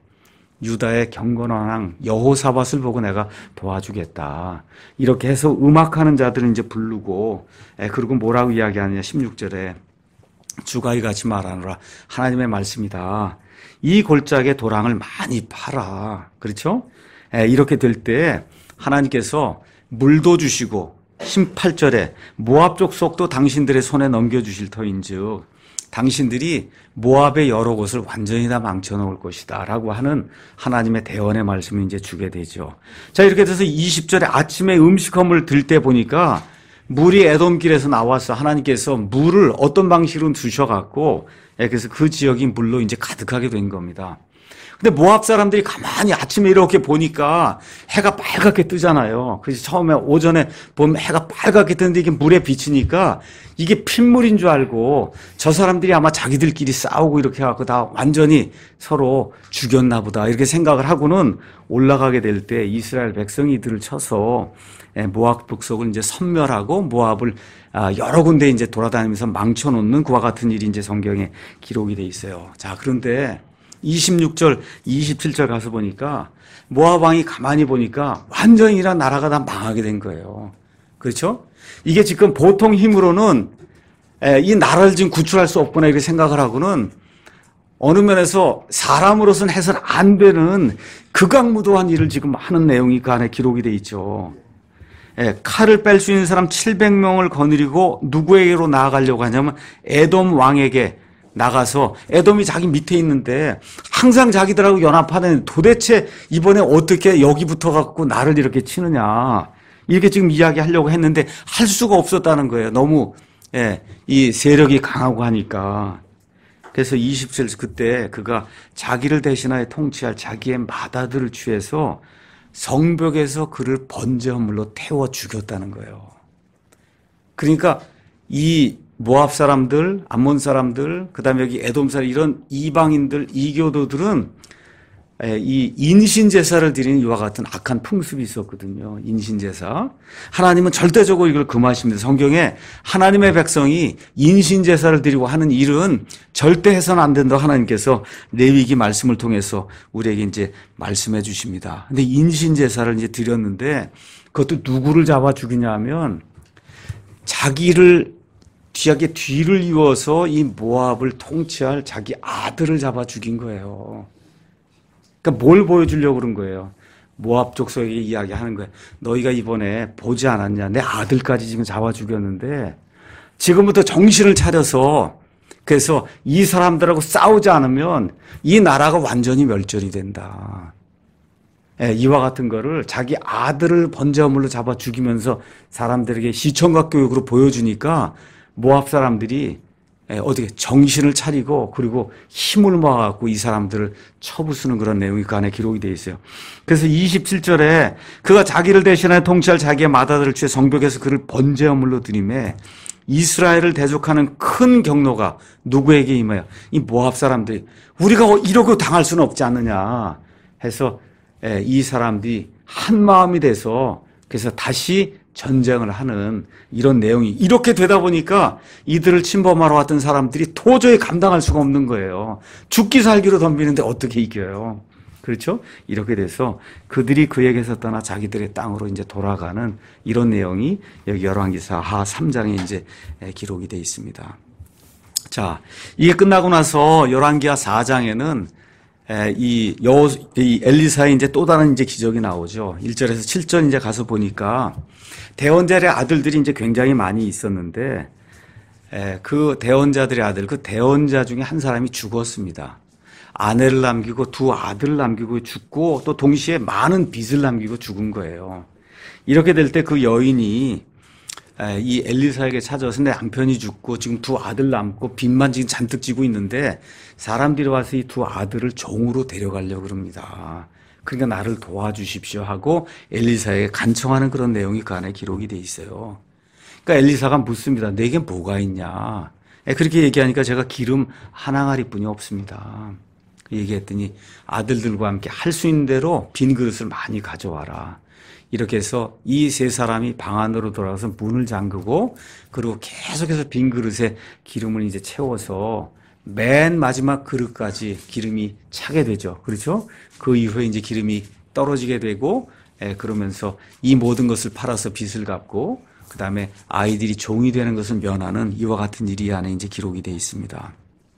유다의 경건한 왕 여호사밧을 보고 내가 도와주겠다. 이렇게 해서 음악하는 자들은 이제 부르고, 에, 그리고 뭐라고 이야기하느냐. 십육 절에 주가 이같이 말하노라. 하나님의 말씀이다. 이 골짜기에 도랑을 많이 팔아. 그렇죠? 에, 이렇게 될 때 하나님께서 물도 주시고 십팔 절에 모압 족속도 당신들의 손에 넘겨주실 터인즉 당신들이 모압의 여러 곳을 완전히 다 망쳐놓을 것이다 라고 하는 하나님의 대언의 말씀을 이제 주게 되죠. 자, 이렇게 돼서 이십 절에 아침에 음식함을 들 때 보니까 물이 에돔길에서 나와서 하나님께서 물을 어떤 방식으로 주셔갖고 그래서 그 지역이 물로 이제 가득하게 된 겁니다. 근데 모압 사람들이 가만히 아침에 이렇게 보니까 해가 빨갛게 뜨잖아요. 그래서 처음에 오전에 보면 해가 빨갛게 뜨는데 이게 물에 비치니까 이게 핏물인 줄 알고 저 사람들이 아마 자기들끼리 싸우고 이렇게 해갖고 다 완전히 서로 죽였나 보다 이렇게 생각을 하고는 올라가게 될 때 이스라엘 백성이 이들을 쳐서 모압 북속을 이제 섬멸하고 모압을 여러 군데 이제 돌아다니면서 망쳐놓는 그와 같은 일이 이제 성경에 기록이 돼 있어요. 자, 그런데 이십육 절, 이십칠 절 가서 보니까 모압 왕이 가만히 보니까 완전히 이란 나라가 다 망하게 된 거예요. 그렇죠? 이게 지금 보통 힘으로는 이 나라를 지금 구출할 수 없구나 이렇게 생각을 하고는 어느 면에서 사람으로서는 해서는 안 되는 극악무도한 일을 지금 하는 내용이 그 안에 기록이 돼 있죠. 예, 칼을 뺄 수 있는 사람 칠백 명을 거느리고 누구에게로 나아가려고 하냐면 에돔 왕에게 나가서 에돔이 자기 밑에 있는데 항상 자기들하고 연합하는 도대체 이번에 어떻게 여기부터 갖고 나를 이렇게 치느냐 이렇게 지금 이야기하려고 했는데 할 수가 없었다는 거예요. 너무 예, 이 세력이 강하고 하니까. 그래서 이십칠 절 그때 그가 자기를 대신하여 통치할 자기의 맏아들을 취해서 성벽에서 그를 번제물로 태워 죽였다는 거예요. 그러니까 이 모압 사람들, 암몬 사람들, 그다음에 여기 에돔 사람 이런 이방인들, 이교도들은 이 인신 제사를 드리는 이와 같은 악한 풍습이 있었거든요. 인신 제사. 하나님은 절대적으로 이걸 금하십니다. 성경에 하나님의 백성이 인신 제사를 드리고 하는 일은 절대 해서는 안 된다고 하나님께서 레위기 말씀을 통해서 우리에게 이제 말씀해 주십니다. 근데 인신 제사를 이제 드렸는데 그것도 누구를 잡아 죽이냐 하면 자기를 뒤하게 뒤를 이어서 이 모압을 통치할 자기 아들을 잡아 죽인 거예요. 그러니까 뭘 보여주려고 그런 거예요. 모압 족속에게 이야기하는 거예요. 너희가 이번에 보지 않았냐. 내 아들까지 지금 잡아 죽였는데 지금부터 정신을 차려서 그래서 이 사람들하고 싸우지 않으면 이 나라가 완전히 멸절이 된다. 예, 이와 같은 거를 자기 아들을 번제물로 잡아 죽이면서 사람들에게 시청각 교육으로 보여주니까 모압 사람들이 어떻게 정신을 차리고 그리고 힘을 모아갖고 이 사람들을 쳐부수는 그런 내용이 그 안에 기록이 되어 있어요. 그래서 이십칠 절에 그가 자기를 대신하여 통치할 자기의 맏아들을 취해 성벽에서 그를 번제물로 드리매 이스라엘을 대적하는 큰 경노가 누구에게 임하여 이 모압 사람들이 우리가 이러고 당할 수는 없지 않느냐 해서 이 사람들이 한 마음이 돼서 그래서 다시 전쟁을 하는 이런 내용이 이렇게 되다 보니까 이들을 침범하러 왔던 사람들이 도저히 감당할 수가 없는 거예요. 죽기 살기로 덤비는데 어떻게 이겨요? 그렇죠? 이렇게 돼서 그들이 그에게서 떠나 자기들의 땅으로 이제 돌아가는 이런 내용이 여기 열왕기사 하 삼 장에 이제 기록이 되어 있습니다. 자, 이게 끝나고 나서 열왕기하 사 장에는 이 여, 이 엘리사의 이제 또 다른 이제 기적이 나오죠. 일 절에서 칠 절 이제 가서 보니까 대원자의 아들들이 이제 굉장히 많이 있었는데, 그 대원자들의 아들, 그 대원자 중에 한 사람이 죽었습니다. 아내를 남기고 두 아들을 남기고 죽고 또 동시에 많은 빚을 남기고 죽은 거예요. 이렇게 될 때 그 여인이 이 엘리사에게 찾아와서 내 남편이 죽고 지금 두 아들 남고 빚만 지금 잔뜩 지고 있는데 사람들이 와서 이 두 아들을 종으로 데려가려고 그럽니다. 그러니까 나를 도와주십시오 하고 엘리사에게 간청하는 그런 내용이 그 안에 기록이 돼 있어요. 그러니까 엘리사가 묻습니다. 내게 뭐가 있냐? 그렇게 얘기하니까 제가 기름 한 항아리뿐이 없습니다. 얘기했더니 아들들과 함께 할 수 있는 대로 빈 그릇을 많이 가져와라. 이렇게 해서 이 세 사람이 방 안으로 돌아가서 문을 잠그고 그리고 계속해서 빈 그릇에 기름을 이제 채워서 맨 마지막 그릇까지 기름이 차게 되죠. 그렇죠? 그 이후에 이제 기름이 떨어지게 되고, 예, 그러면서 이 모든 것을 팔아서 빚을 갚고, 그 다음에 아이들이 종이 되는 것을 면하는 이와 같은 일이 안에 이제 기록이 되어 있습니다.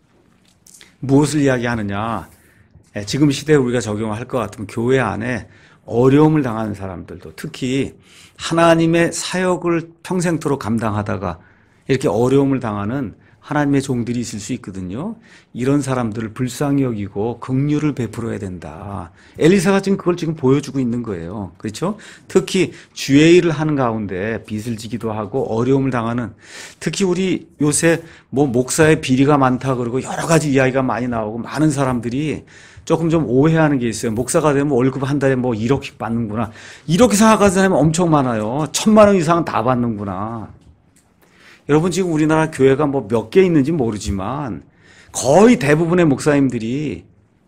무엇을 이야기하느냐? 예, 지금 시대에 우리가 적용할 것 같으면 교회 안에 어려움을 당하는 사람들도 특히 하나님의 사역을 평생토록 감당하다가 이렇게 어려움을 당하는 하나님의 종들이 있을 수 있거든요. 이런 사람들을 불쌍히 여기고 긍휼을 베풀어야 된다. 엘리사가 지금 그걸 지금 보여주고 있는 거예요. 그렇죠? 특히 주의 일을 하는 가운데 빚을 지기도 하고 어려움을 당하는, 특히 우리 요새 뭐 목사의 비리가 많다 그러고 여러 가지 이야기가 많이 나오고 많은 사람들이 조금 좀 오해하는 게 있어요. 목사가 되면 월급 한 달에 뭐 일억씩 받는구나. 이렇게 생각하는 사람이 엄청 많아요. 천만 원 이상은 다 받는구나. 여러분, 지금 우리나라 교회가 뭐 몇 개 있는지 모르지만 거의 대부분의 목사님들이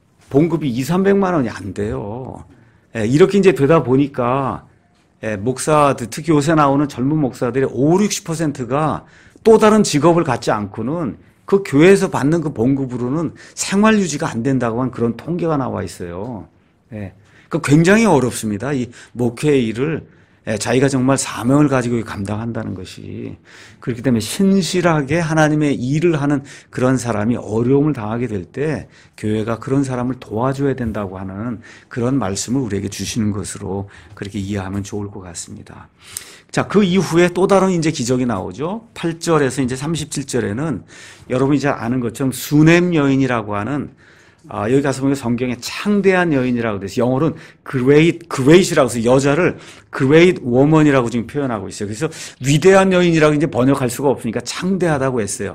봉급이 이삼백만 원이 안 돼요. 예, 이렇게 이제 되다 보니까 예, 목사들, 특히 요새 나오는 젊은 목사들의 오십, 육십 퍼센트가 또 다른 직업을 갖지 않고는 그 교회에서 받는 그 봉급으로는 생활 유지가 안 된다고 하는 그런 통계가 나와 있어요. 예, 그 굉장히 어렵습니다. 이 목회의 일을 예, 자기가 정말 사명을 가지고 감당한다는 것이. 그렇기 때문에 신실하게 하나님의 일을 하는 그런 사람이 어려움을 당하게 될 때 교회가 그런 사람을 도와줘야 된다고 하는 그런 말씀을 우리에게 주시는 것으로 그렇게 이해하면 좋을 것 같습니다. 자, 그 이후에 또 다른 이제 기적이 나오죠. 팔 절에서 이제 삼십칠 절에는 여러분이 잘 아는 것처럼 수넴 여인이라고 하는, 아, 여기 가서 보니까 성경에 창대한 여인이라고 돼서 영어로는 great, great이라고 해서 여자를 great woman이라고 지금 표현하고 있어요. 그래서 위대한 여인이라고 이제 번역할 수가 없으니까 창대하다고 했어요.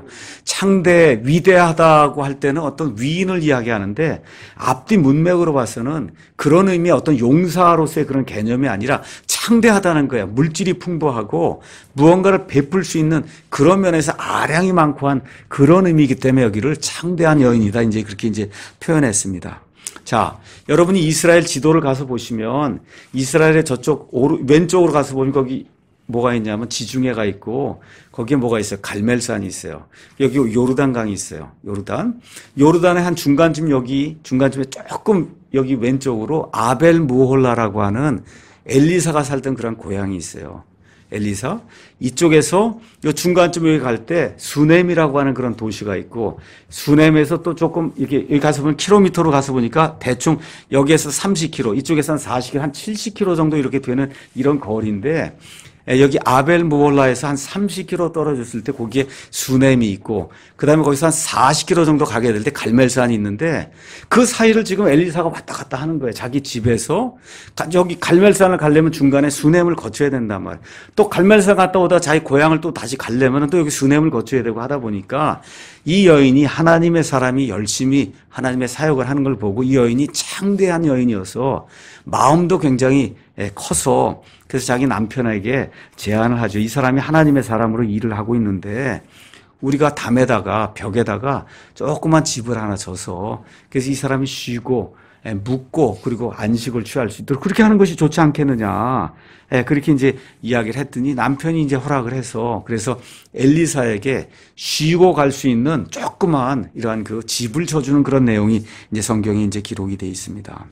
창대, 위대하다고 할 때는 어떤 위인을 이야기하는데 앞뒤 문맥으로 봐서는 그런 의미의 어떤 용사로서의 그런 개념이 아니라 창대하다는 거예요. 물질이 풍부하고 무언가를 베풀 수 있는 그런 면에서 아량이 많고 한 그런 의미이기 때문에 여기를 창대한 여인이다. 이제 그렇게 이제 표현했습니다. 자, 여러분이 이스라엘 지도를 가서 보시면 이스라엘의 저쪽 오르, 왼쪽으로 가서 보면 거기 뭐가 있냐면 지중해가 있고 거기에 뭐가 있어요? 갈멜산이 있어요. 여기 요르단강이 있어요. 요르단. 요르단의 한 중간쯤, 여기 중간쯤에 조금 여기 왼쪽으로 아벨 무홀라라고 하는 엘리사가 살던 그런 고향이 있어요. 엘리사. 이쪽에서 요 중간쯤 여기 갈 때 수넴이라고 하는 그런 도시가 있고, 수넴에서 또 조금 이렇게 여기 가서 보면 킬로미터로 가서 보니까 대충 여기에서 삼십 킬로미터, 이쪽에서 한 사십 킬로미터, 한 칠십 킬로미터 정도 이렇게 되는 이런 거리인데, 여기 아벨 무홀라에서 한 삼십 킬로미터 떨어졌을 때 거기에 수넴이 있고, 그 다음에 거기서 한 사십 킬로미터 정도 가게 될 때 갈멜산이 있는데, 그 사이를 지금 엘리사가 왔다 갔다 하는 거예요. 자기 집에서 여기 갈멜산을 가려면 중간에 수넴을 거쳐야 된단 말이에요. 또 갈멜산 갔다 오다 자기 고향을 또 다시 가려면 또 여기 수넴을 거쳐야 되고 하다 보니까 이 여인이 하나님의 사람이 열심히 하나님의 사역을 하는 걸 보고 이 여인이 창대한 여인이어서 마음도 굉장히 커서, 그래서 자기 남편에게 제안을 하죠. 이 사람이 하나님의 사람으로 일을 하고 있는데 우리가 담에다가 벽에다가 조그만 집을 하나 져서 그래서 이 사람이 쉬고 묵고 그리고 안식을 취할 수 있도록 그렇게 하는 것이 좋지 않겠느냐. 그렇게 이제 이야기를 했더니 남편이 이제 허락을 해서, 그래서 엘리사에게 쉬고 갈 수 있는 조그만 이러한 그 집을 쳐주는 그런 내용이 이제 성경에 이제 기록이 되어 있습니다.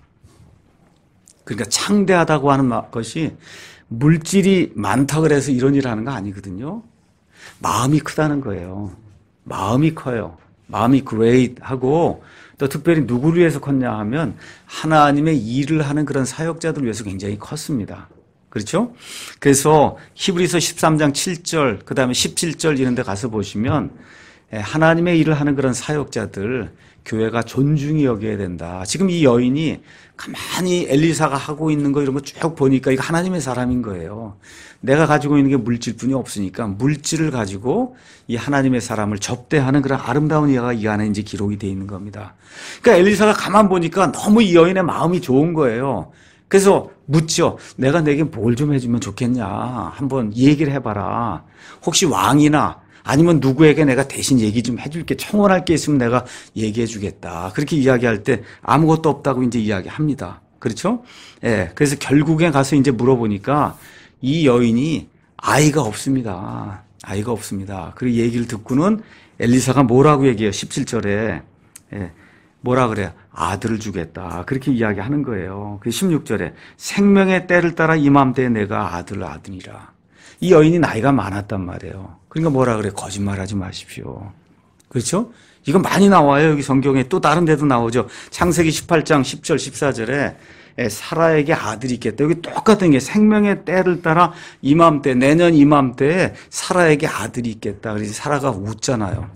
그러니까 창대하다고 하는 것이 물질이 많다 그래서 이런 일을 하는 거 아니거든요. 마음이 크다는 거예요. 마음이 커요. 마음이 그레이트하고, 또 특별히 누구를 위해서 컸냐 하면 하나님의 일을 하는 그런 사역자들을 위해서 굉장히 컸습니다. 그렇죠? 그래서 히브리서 십삼 장 칠 절, 그 다음에 십칠 절 이런 데 가서 보시면 하나님의 일을 하는 그런 사역자들 교회가 존중히 여겨야 된다. 지금 이 여인이 가만히 엘리사가 하고 있는 거 이런 거 쭉 보니까 이거 하나님의 사람인 거예요. 내가 가지고 있는 게 물질뿐이 없으니까 물질을 가지고 이 하나님의 사람을 접대하는 그런 아름다운 이야기가 이 안에 이제 기록이 되어 있는 겁니다. 그러니까 엘리사가 가만 보니까 너무 이 여인의 마음이 좋은 거예요. 그래서 묻죠. 내가 내게 뭘 좀 해주면 좋겠냐. 한번 얘기를 해봐라. 혹시 왕이나 아니면 누구에게 내가 대신 얘기 좀 해줄게. 청혼할 게 있으면 내가 얘기해 주겠다. 그렇게 이야기할 때 아무것도 없다고 이제 이야기합니다. 그렇죠? 예. 그래서 결국에 가서 이제 물어보니까 이 여인이 아이가 없습니다. 아이가 없습니다. 그 얘기를 듣고는 엘리사가 뭐라고 얘기해요? 십칠 절에. 예. 뭐라 그래요? 아들을 주겠다. 그렇게 이야기하는 거예요. 그 십육 절에 생명의 때를 따라 이맘때에 내가 아들을 아드니라. 이 여인이 나이가 많았단 말이에요. 그러니까 뭐라 그래? 거짓말하지 마십시오. 그렇죠? 이거 많이 나와요. 여기 성경에 또 다른 데도 나오죠. 창세기 십팔 장 십 절 십사 절에 사라에게 아들이 있겠다. 여기 똑같은 게 생명의 때를 따라 이맘때, 내년 이맘때에 사라에게 아들이 있겠다. 그래서 사라가 웃잖아요.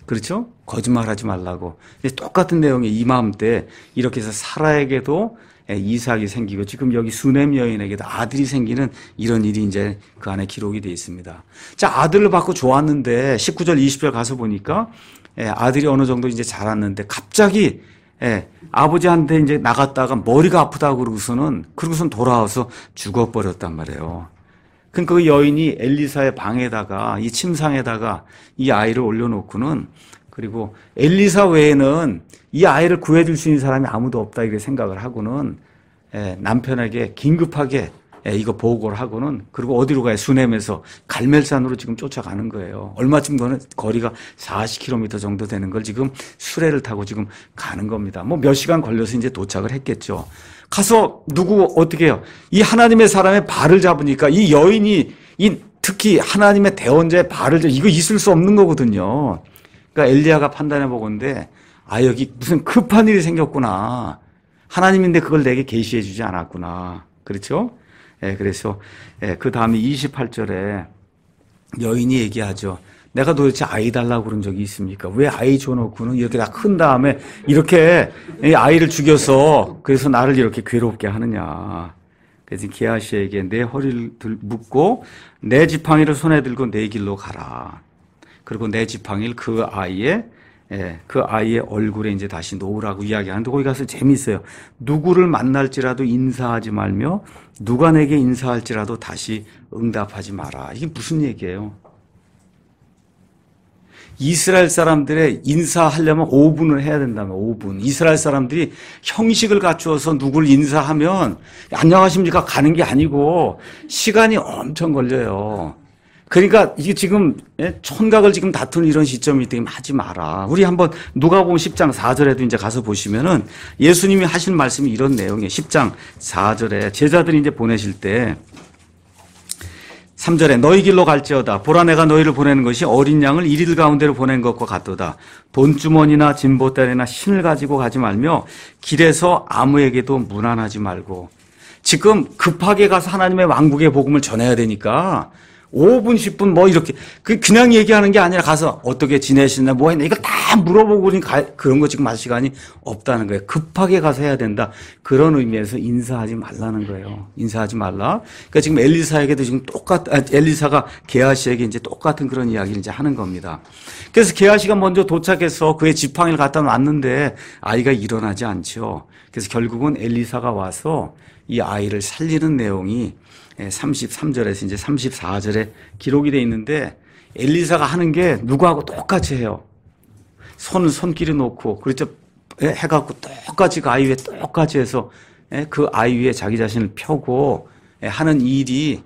그렇죠? 거짓말하지 말라고. 똑같은 내용이 이 마음때 이렇게 해서 사라에게도 이삭이 생기고 지금 여기 수넴 여인에게도 아들이 생기는 이런 일이 이제 그 안에 기록이 되어 있습니다. 자, 아들을 받고 좋았는데 십구 절 이십 절 가서 보니까 아들이 어느 정도 이제 자랐는데 갑자기 아버지한테 이제 나갔다가 머리가 아프다고 그러고서는 그러고선 돌아와서 죽어버렸단 말이에요. 그러니까 그 여인이 엘리사의 방에다가 이 침상에다가 이 아이를 올려놓고는 그리고 엘리사 외에는 이 아이를 구해줄 수 있는 사람이 아무도 없다 이렇게 생각을 하고는 남편에게 긴급하게 이거 보고를 하고는 그리고 어디로 가요? 수넴에서 갈멜산으로 지금 쫓아가는 거예요. 얼마쯤 거는 거리가 사십 킬로미터 정도 되는 걸 지금 수레를 타고 지금 가는 겁니다. 뭐 몇 시간 걸려서 이제 도착을 했겠죠. 가서 누구 어떻게 해요? 이 하나님의 사람의 발을 잡으니까 이 여인이 이 특히 하나님의 대언자의 발을 잡 이거 있을 수 없는 거거든요. 그러니까 엘리야가 판단해 보건데 아 여기 무슨 급한 일이 생겼구나. 하나님인데 그걸 내게 계시해 주지 않았구나. 그렇죠? 예, 그래서 예, 그 다음에 이십팔 절에 여인이 얘기하죠. 내가 도대체 아이 달라고 그런 적이 있습니까? 왜 아이 줘놓고는 이렇게 다 큰 다음에 이렇게 아이를 죽여서 그래서 나를 이렇게 괴롭게 하느냐. 그래서 게하시에게 내 허리를 묶고 내 지팡이를 손에 들고 내 길로 가라. 그리고 내 지팡이를 그 아이의 예, 그 아이의 얼굴에 이제 다시 놓으라고 이야기하는데 거기 가서 재미있어요. 누구를 만날지라도 인사하지 말며 누가 내게 인사할지라도 다시 응답하지 마라. 이게 무슨 얘기예요? 이스라엘 사람들의 인사하려면 오 분을 해야 된다면 오 분. 이스라엘 사람들이 형식을 갖추어서 누굴 인사하면 안녕하십니까 가는 게 아니고 시간이 엄청 걸려요. 그러니까 이게 지금 촌각을 지금 다투는 이런 시점이 되면 하지 마라. 우리 한번 누가복음 십 장 사 절에도 이제 가서 보시면은 예수님이 하신 말씀이 이런 내용이에요. 십 장 사 절에 제자들이 이제 보내실 때 삼 절에 너희 길로 갈지어다. 보라 내가 너희를 보내는 것이 어린 양을 이리들 가운데로 보낸 것과 같도다. 돈주머니나 진보다리나 신을 가지고 가지 말며 길에서 아무에게도 문안하지 말고. 지금 급하게 가서 하나님의 왕국의 복음을 전해야 되니까 오 분, 십 분 뭐 이렇게 그냥 얘기하는 게 아니라 가서 어떻게 지내시나 뭐 했나 이거 다 물어보고 그런 거 지금 할 시간이 없다는 거예요. 급하게 가서 해야 된다. 그런 의미에서 인사하지 말라는 거예요. 인사하지 말라. 그러니까 지금 엘리사에게도 지금 똑같 아, 엘리사가 게하시에게 이제 똑같은 그런 이야기를 이제 하는 겁니다. 그래서 게하시가 먼저 도착해서 그의 지팡이를 갖다 놨는데 아이가 일어나지 않죠. 그래서 결국은 엘리사가 와서 이 아이를 살리는 내용이 삼십삼 절에서 이제 삼십사 절에 기록이 되어 있는데 엘리사가 하는 게 누구하고 똑같이 해요. 손을 손길에 놓고 그렇죠. 해갖고 똑같이 그 아이 위에 똑같이 해서 그 아이 위에 자기 자신을 펴고 하는 일이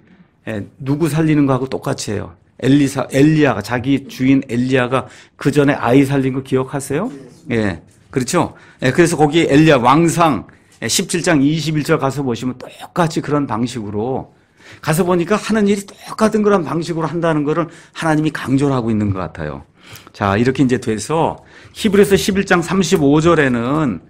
누구 살리는 거하고 똑같이 해요. 엘리사, 엘리야가 자기 주인 엘리야가 그 전에 아이 살린 거 기억하세요? 예, 그렇죠. 그래서 거기 엘리야 왕상 십칠 장 이십일 절 가서 보시면 똑같이 그런 방식으로 가서 보니까 하는 일이 똑같은 그런 방식으로 한다는 것을 하나님이 강조를 하고 있는 것 같아요. 자, 이렇게 이제 돼서 히브리서 십일 장 삼십오 절에는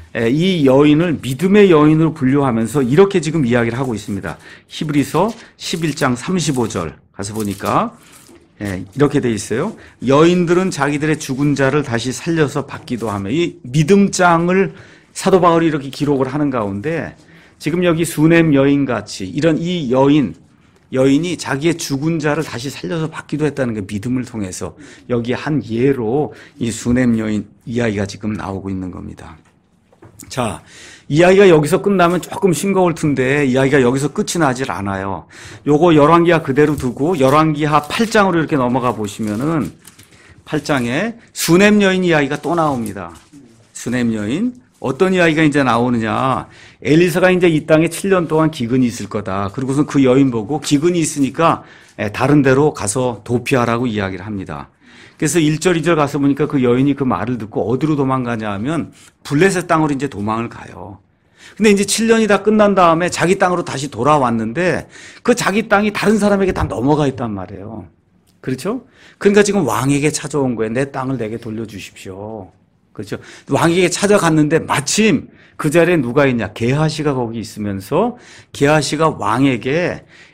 이 여인을 믿음의 여인으로 분류하면서 이렇게 지금 이야기를 하고 있습니다. 히브리서 십일 장 삼십오 절 가서 보니까 이렇게 돼 있어요. 여인들은 자기들의 죽은 자를 다시 살려서 받기도 하며 이 믿음장을 사도 바울이 이렇게 기록을 하는 가운데 지금 여기 수넴 여인같이 이런 이 여인, 여인이 자기의 죽은 자를 다시 살려서 받기도 했다는 게 믿음을 통해서 여기 한 예로 이 수넴 여인 이야기가 지금 나오고 있는 겁니다. 자, 이야기가 여기서 끝나면 조금 싱거울 텐데 이야기가 여기서 끝이 나질 않아요. 요거 열왕기하 그대로 두고 열왕기하 팔 장으로 이렇게 넘어가 보시면은 팔 장에 수넴 여인 이야기가 또 나옵니다. 수넴 여인. 어떤 이야기가 이제 나오느냐. 엘리사가 이제 이 땅에 칠 년 동안 기근이 있을 거다. 그리고서 그 여인 보고 기근이 있으니까 다른 데로 가서 도피하라고 이야기를 합니다. 그래서 일 절, 이 절 가서 보니까 그 여인이 그 말을 듣고 어디로 도망가냐 하면 블레셋 땅으로 이제 도망을 가요. 근데 이제 칠 년이 다 끝난 다음에 자기 땅으로 다시 돌아왔는데 그 자기 땅이 다른 사람에게 다 넘어가 있단 말이에요. 그렇죠? 그러니까 지금 왕에게 찾아온 거예요. 내 땅을 내게 돌려주십시오. 그렇죠. 왕에게 찾아갔는데 마침 그 자리에 누가 있냐. 게하시가 거기 있으면서 게하시가 왕에게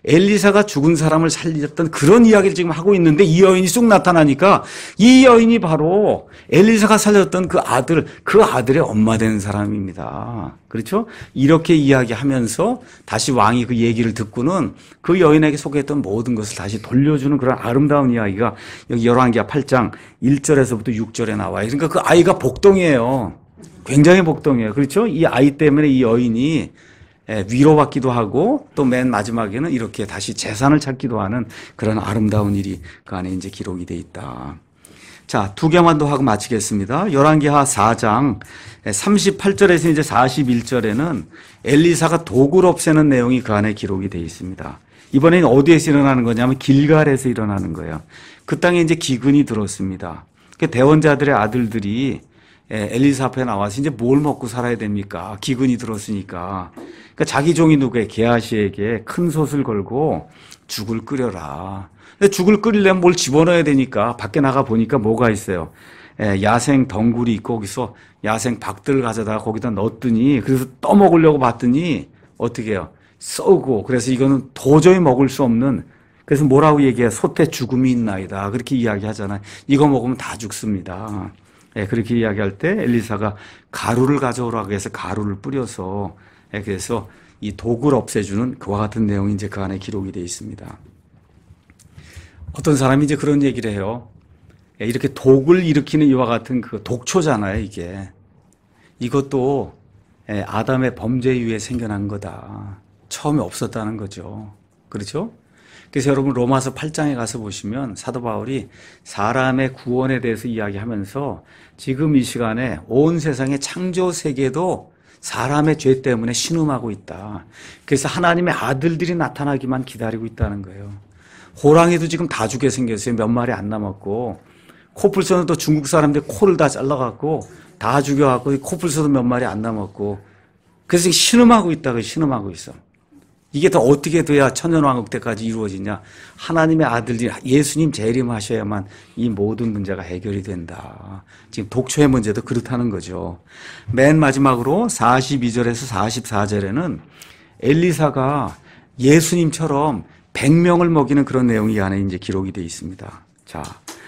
엘리사가 죽은 사람을 살렸던 그런 이야기를 지금 하고 있는데 이 여인이 쑥 나타나니까 이 여인이 바로 엘리사가 살렸던 그 아들, 그 아들의 엄마 되는 사람입니다. 그렇죠? 이렇게 이야기하면서 다시 왕이 그 얘기를 듣고는 그 여인에게 소개했던 모든 것을 다시 돌려주는 그런 아름다운 이야기가 여기 열왕기하 팔 장 일 절에서부터 육 절에 나와요. 그러니까 그 아이가 복덩이에요. 굉장히 복덩이에요. 그렇죠? 이 아이 때문에 이 여인이 위로받기도 하고 또 맨 마지막에는 이렇게 다시 재산을 찾기도 하는 그런 아름다운 일이 그 안에 이제 기록이 돼 있다. 자, 두 개만 더 하고 마치겠습니다. 열왕기하 사 장 삼십팔 절에서 이제 사십일 절에는 엘리사가 독을 없애는 내용이 그 안에 기록이 돼 있습니다. 이번에는 어디에서 일어나는 거냐면 길갈에서 일어나는 거예요. 그 땅에 이제 기근이 들었습니다. 그 대원자들의 아들들이 엘리사 앞에 나와서 이제 뭘 먹고 살아야 됩니까? 기근이 들었으니까. 그러니까 자기 종이 누구에 게하시에게 큰 솥을 걸고 죽을 끓여라. 근데 죽을 끓이려면 뭘 집어넣어야 되니까 밖에 나가 보니까 뭐가 있어요? 야생 덩굴이 있고 거기서 야생 박들 가져다가 거기다 넣었더니 그래서 떠먹으려고 봤더니 어떻게 해요? 썩고 그래서 이거는 도저히 먹을 수 없는 그래서 뭐라고 얘기해요? 솥에 죽음이 있나이다. 그렇게 이야기하잖아요. 이거 먹으면 다 죽습니다. 예, 그렇게 이야기할 때 엘리사가 가루를 가져오라고 해서 가루를 뿌려서 예, 그래서 이 독을 없애주는 그와 같은 내용이 이제 그 안에 기록이 되어 있습니다. 어떤 사람이 이제 그런 얘기를 해요. 예, 이렇게 독을 일으키는 이와 같은 그 독초잖아요, 이게. 이것도 예, 아담의 범죄 이후에 생겨난 거다. 처음에 없었다는 거죠. 그렇죠? 그래서 여러분 로마서 팔 장에 가서 보시면 사도 바울이 사람의 구원에 대해서 이야기하면서 지금 이 시간에 온 세상의 창조 세계도 사람의 죄 때문에 신음하고 있다. 그래서 하나님의 아들들이 나타나기만 기다리고 있다는 거예요. 호랑이도 지금 다 죽게 생겼어요. 몇 마리 안 남았고 코뿔소는 또 중국 사람들 코를 다 잘라갖고 다 죽여갖고 코뿔소도 몇 마리 안 남았고 그래서 신음하고 있다고 신음하고 있어. 이게 더 어떻게 돼야 천년왕국 때까지 이루어지냐. 하나님의 아들이 예수님 재림하셔야만 이 모든 문제가 해결이 된다. 지금 독초의 문제도 그렇다는 거죠. 맨 마지막으로 사십이 절에서 사십사 절에는 엘리사가 예수님처럼 백 명을 먹이는 그런 내용이 이 안에 이제 기록이 되어 있습니다. 자,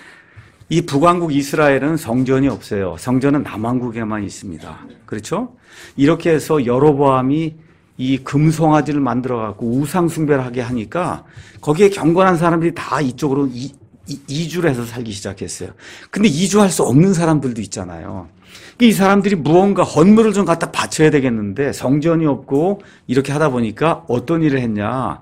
이 북왕국 이스라엘은 성전이 없어요. 성전은 남왕국에만 있습니다. 그렇죠? 이렇게 해서 여로보암이 이 금송아지를 만들어 갖고 우상 숭배를 하게 하니까 거기에 경건한 사람들이 다 이쪽으로 이, 이, 이주를 해서 살기 시작했어요. 근데 이주할 수 없는 사람들도 있잖아요. 이 사람들이 무언가 헌물을 좀 갖다 바쳐야 되겠는데 성전이 없고 이렇게 하다 보니까 어떤 일을 했냐.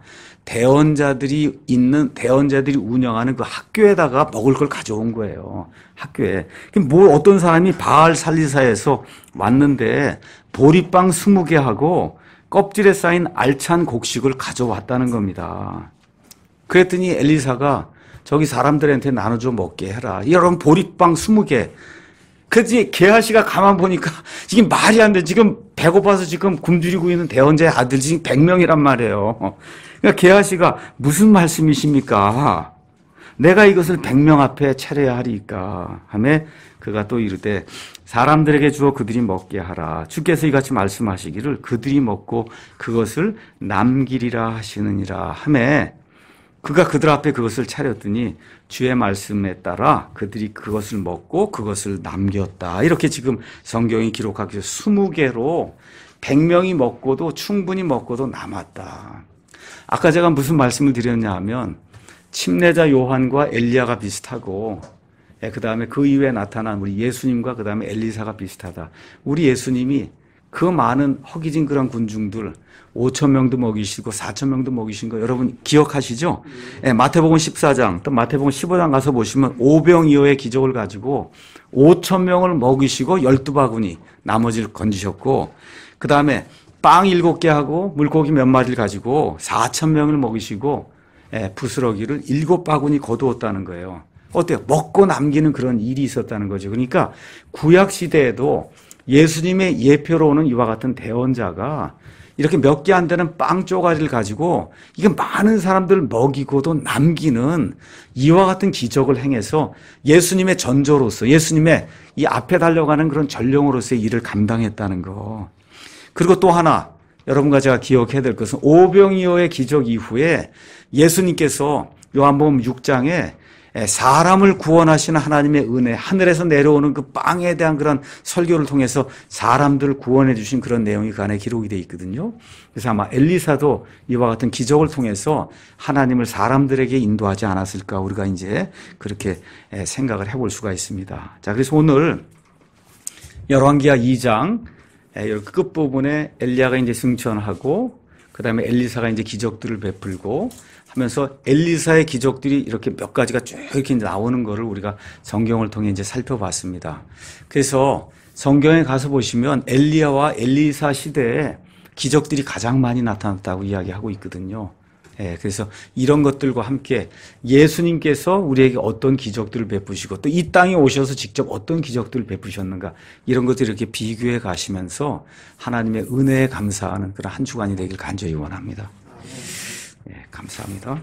대원자들이 있는, 대원자들이 운영하는 그 학교에다가 먹을 걸 가져온 거예요. 학교에. 뭐 어떤 사람이 바알 살리사에서 왔는데 보리빵 스무 개 하고 껍질에 쌓인 알찬 곡식을 가져왔다는 겁니다. 그랬더니 엘리사가 저기 사람들한테 나눠줘 먹게 해라. 여러분 보리빵 스무 개. 그랬더니 게하시가 가만 보니까 지금 말이 안 돼. 지금 배고파서 지금 굶주리고 있는 대원자의 아들 지금 백 명이란 말이에요. 그러니까 게하시가 무슨 말씀이십니까? 내가 이것을 백 명 앞에 차려야 하리까 하며 그가 또 이르되 사람들에게 주어 그들이 먹게 하라. 주께서 이같이 말씀하시기를 그들이 먹고 그것을 남기리라 하시느니라 하며 그가 그들 앞에 그것을 차렸더니 주의 말씀에 따라 그들이 그것을 먹고 그것을 남겼다. 이렇게 지금 성경이 기록하기 위해서 스무 개로 백 명이 먹고도 충분히 먹고도 남았다. 아까 제가 무슨 말씀을 드렸냐 하면 침례자 요한과 엘리야가 비슷하고 그 다음에 그 이후에 나타난 우리 예수님과 그 다음에 엘리사가 비슷하다. 우리 예수님이 그 많은 허기진그런 군중들 오천 명도 먹이시고 사천 명도 먹이신 거 여러분 기억하시죠? 네, 마태복음 십사 장 또 마태복음 십오 장 가서 보시면 오병이어의 기적을 가지고 오천 명을 먹이시고 열두 바구니 나머지를 건지셨고 그 다음에 빵 일곱 개 하고 물고기 몇 마리를 가지고 사천 명을 먹이시고 예, 부스러기를 일곱 바구니 거두었다는 거예요. 어때요? 먹고 남기는 그런 일이 있었다는 거죠. 그러니까 구약 시대에도 예수님의 예표로 오는 이와 같은 대언자가 이렇게 몇 개 안 되는 빵 쪼가리를 가지고 이게 많은 사람들을 먹이고도 남기는 이와 같은 기적을 행해서 예수님의 전조로서 예수님의 이 앞에 달려가는 그런 전령으로서의 일을 감당했다는 거. 그리고 또 하나 여러분과 제가 기억해야 될 것은 오병이어의 기적 이후에 예수님께서 요한복음 육 장에 사람을 구원하시는 하나님의 은혜, 하늘에서 내려오는 그 빵에 대한 그런 설교를 통해서 사람들을 구원해 주신 그런 내용이 그 안에 기록이 되어 있거든요. 그래서 아마 엘리사도 이와 같은 기적을 통해서 하나님을 사람들에게 인도하지 않았을까 우리가 이제 그렇게 생각을 해볼 수가 있습니다. 자, 그래서 오늘 열왕기하 이 장 끝부분에 엘리야가 이제 승천하고 그 다음에 엘리사가 이제 기적들을 베풀고 하면서 엘리사의 기적들이 이렇게 몇 가지가 쭉 이렇게 나오는 거를 우리가 성경을 통해 이제 살펴봤습니다. 그래서 성경에 가서 보시면 엘리야와 엘리사 시대에 기적들이 가장 많이 나타났다고 이야기하고 있거든요. 예, 그래서 이런 것들과 함께 예수님께서 우리에게 어떤 기적들을 베푸시고 또 이 땅에 오셔서 직접 어떤 기적들을 베푸셨는가 이런 것들을 이렇게 비교해 가시면서 하나님의 은혜에 감사하는 그런 한 주간이 되길 간절히 원합니다. 예, 감사합니다.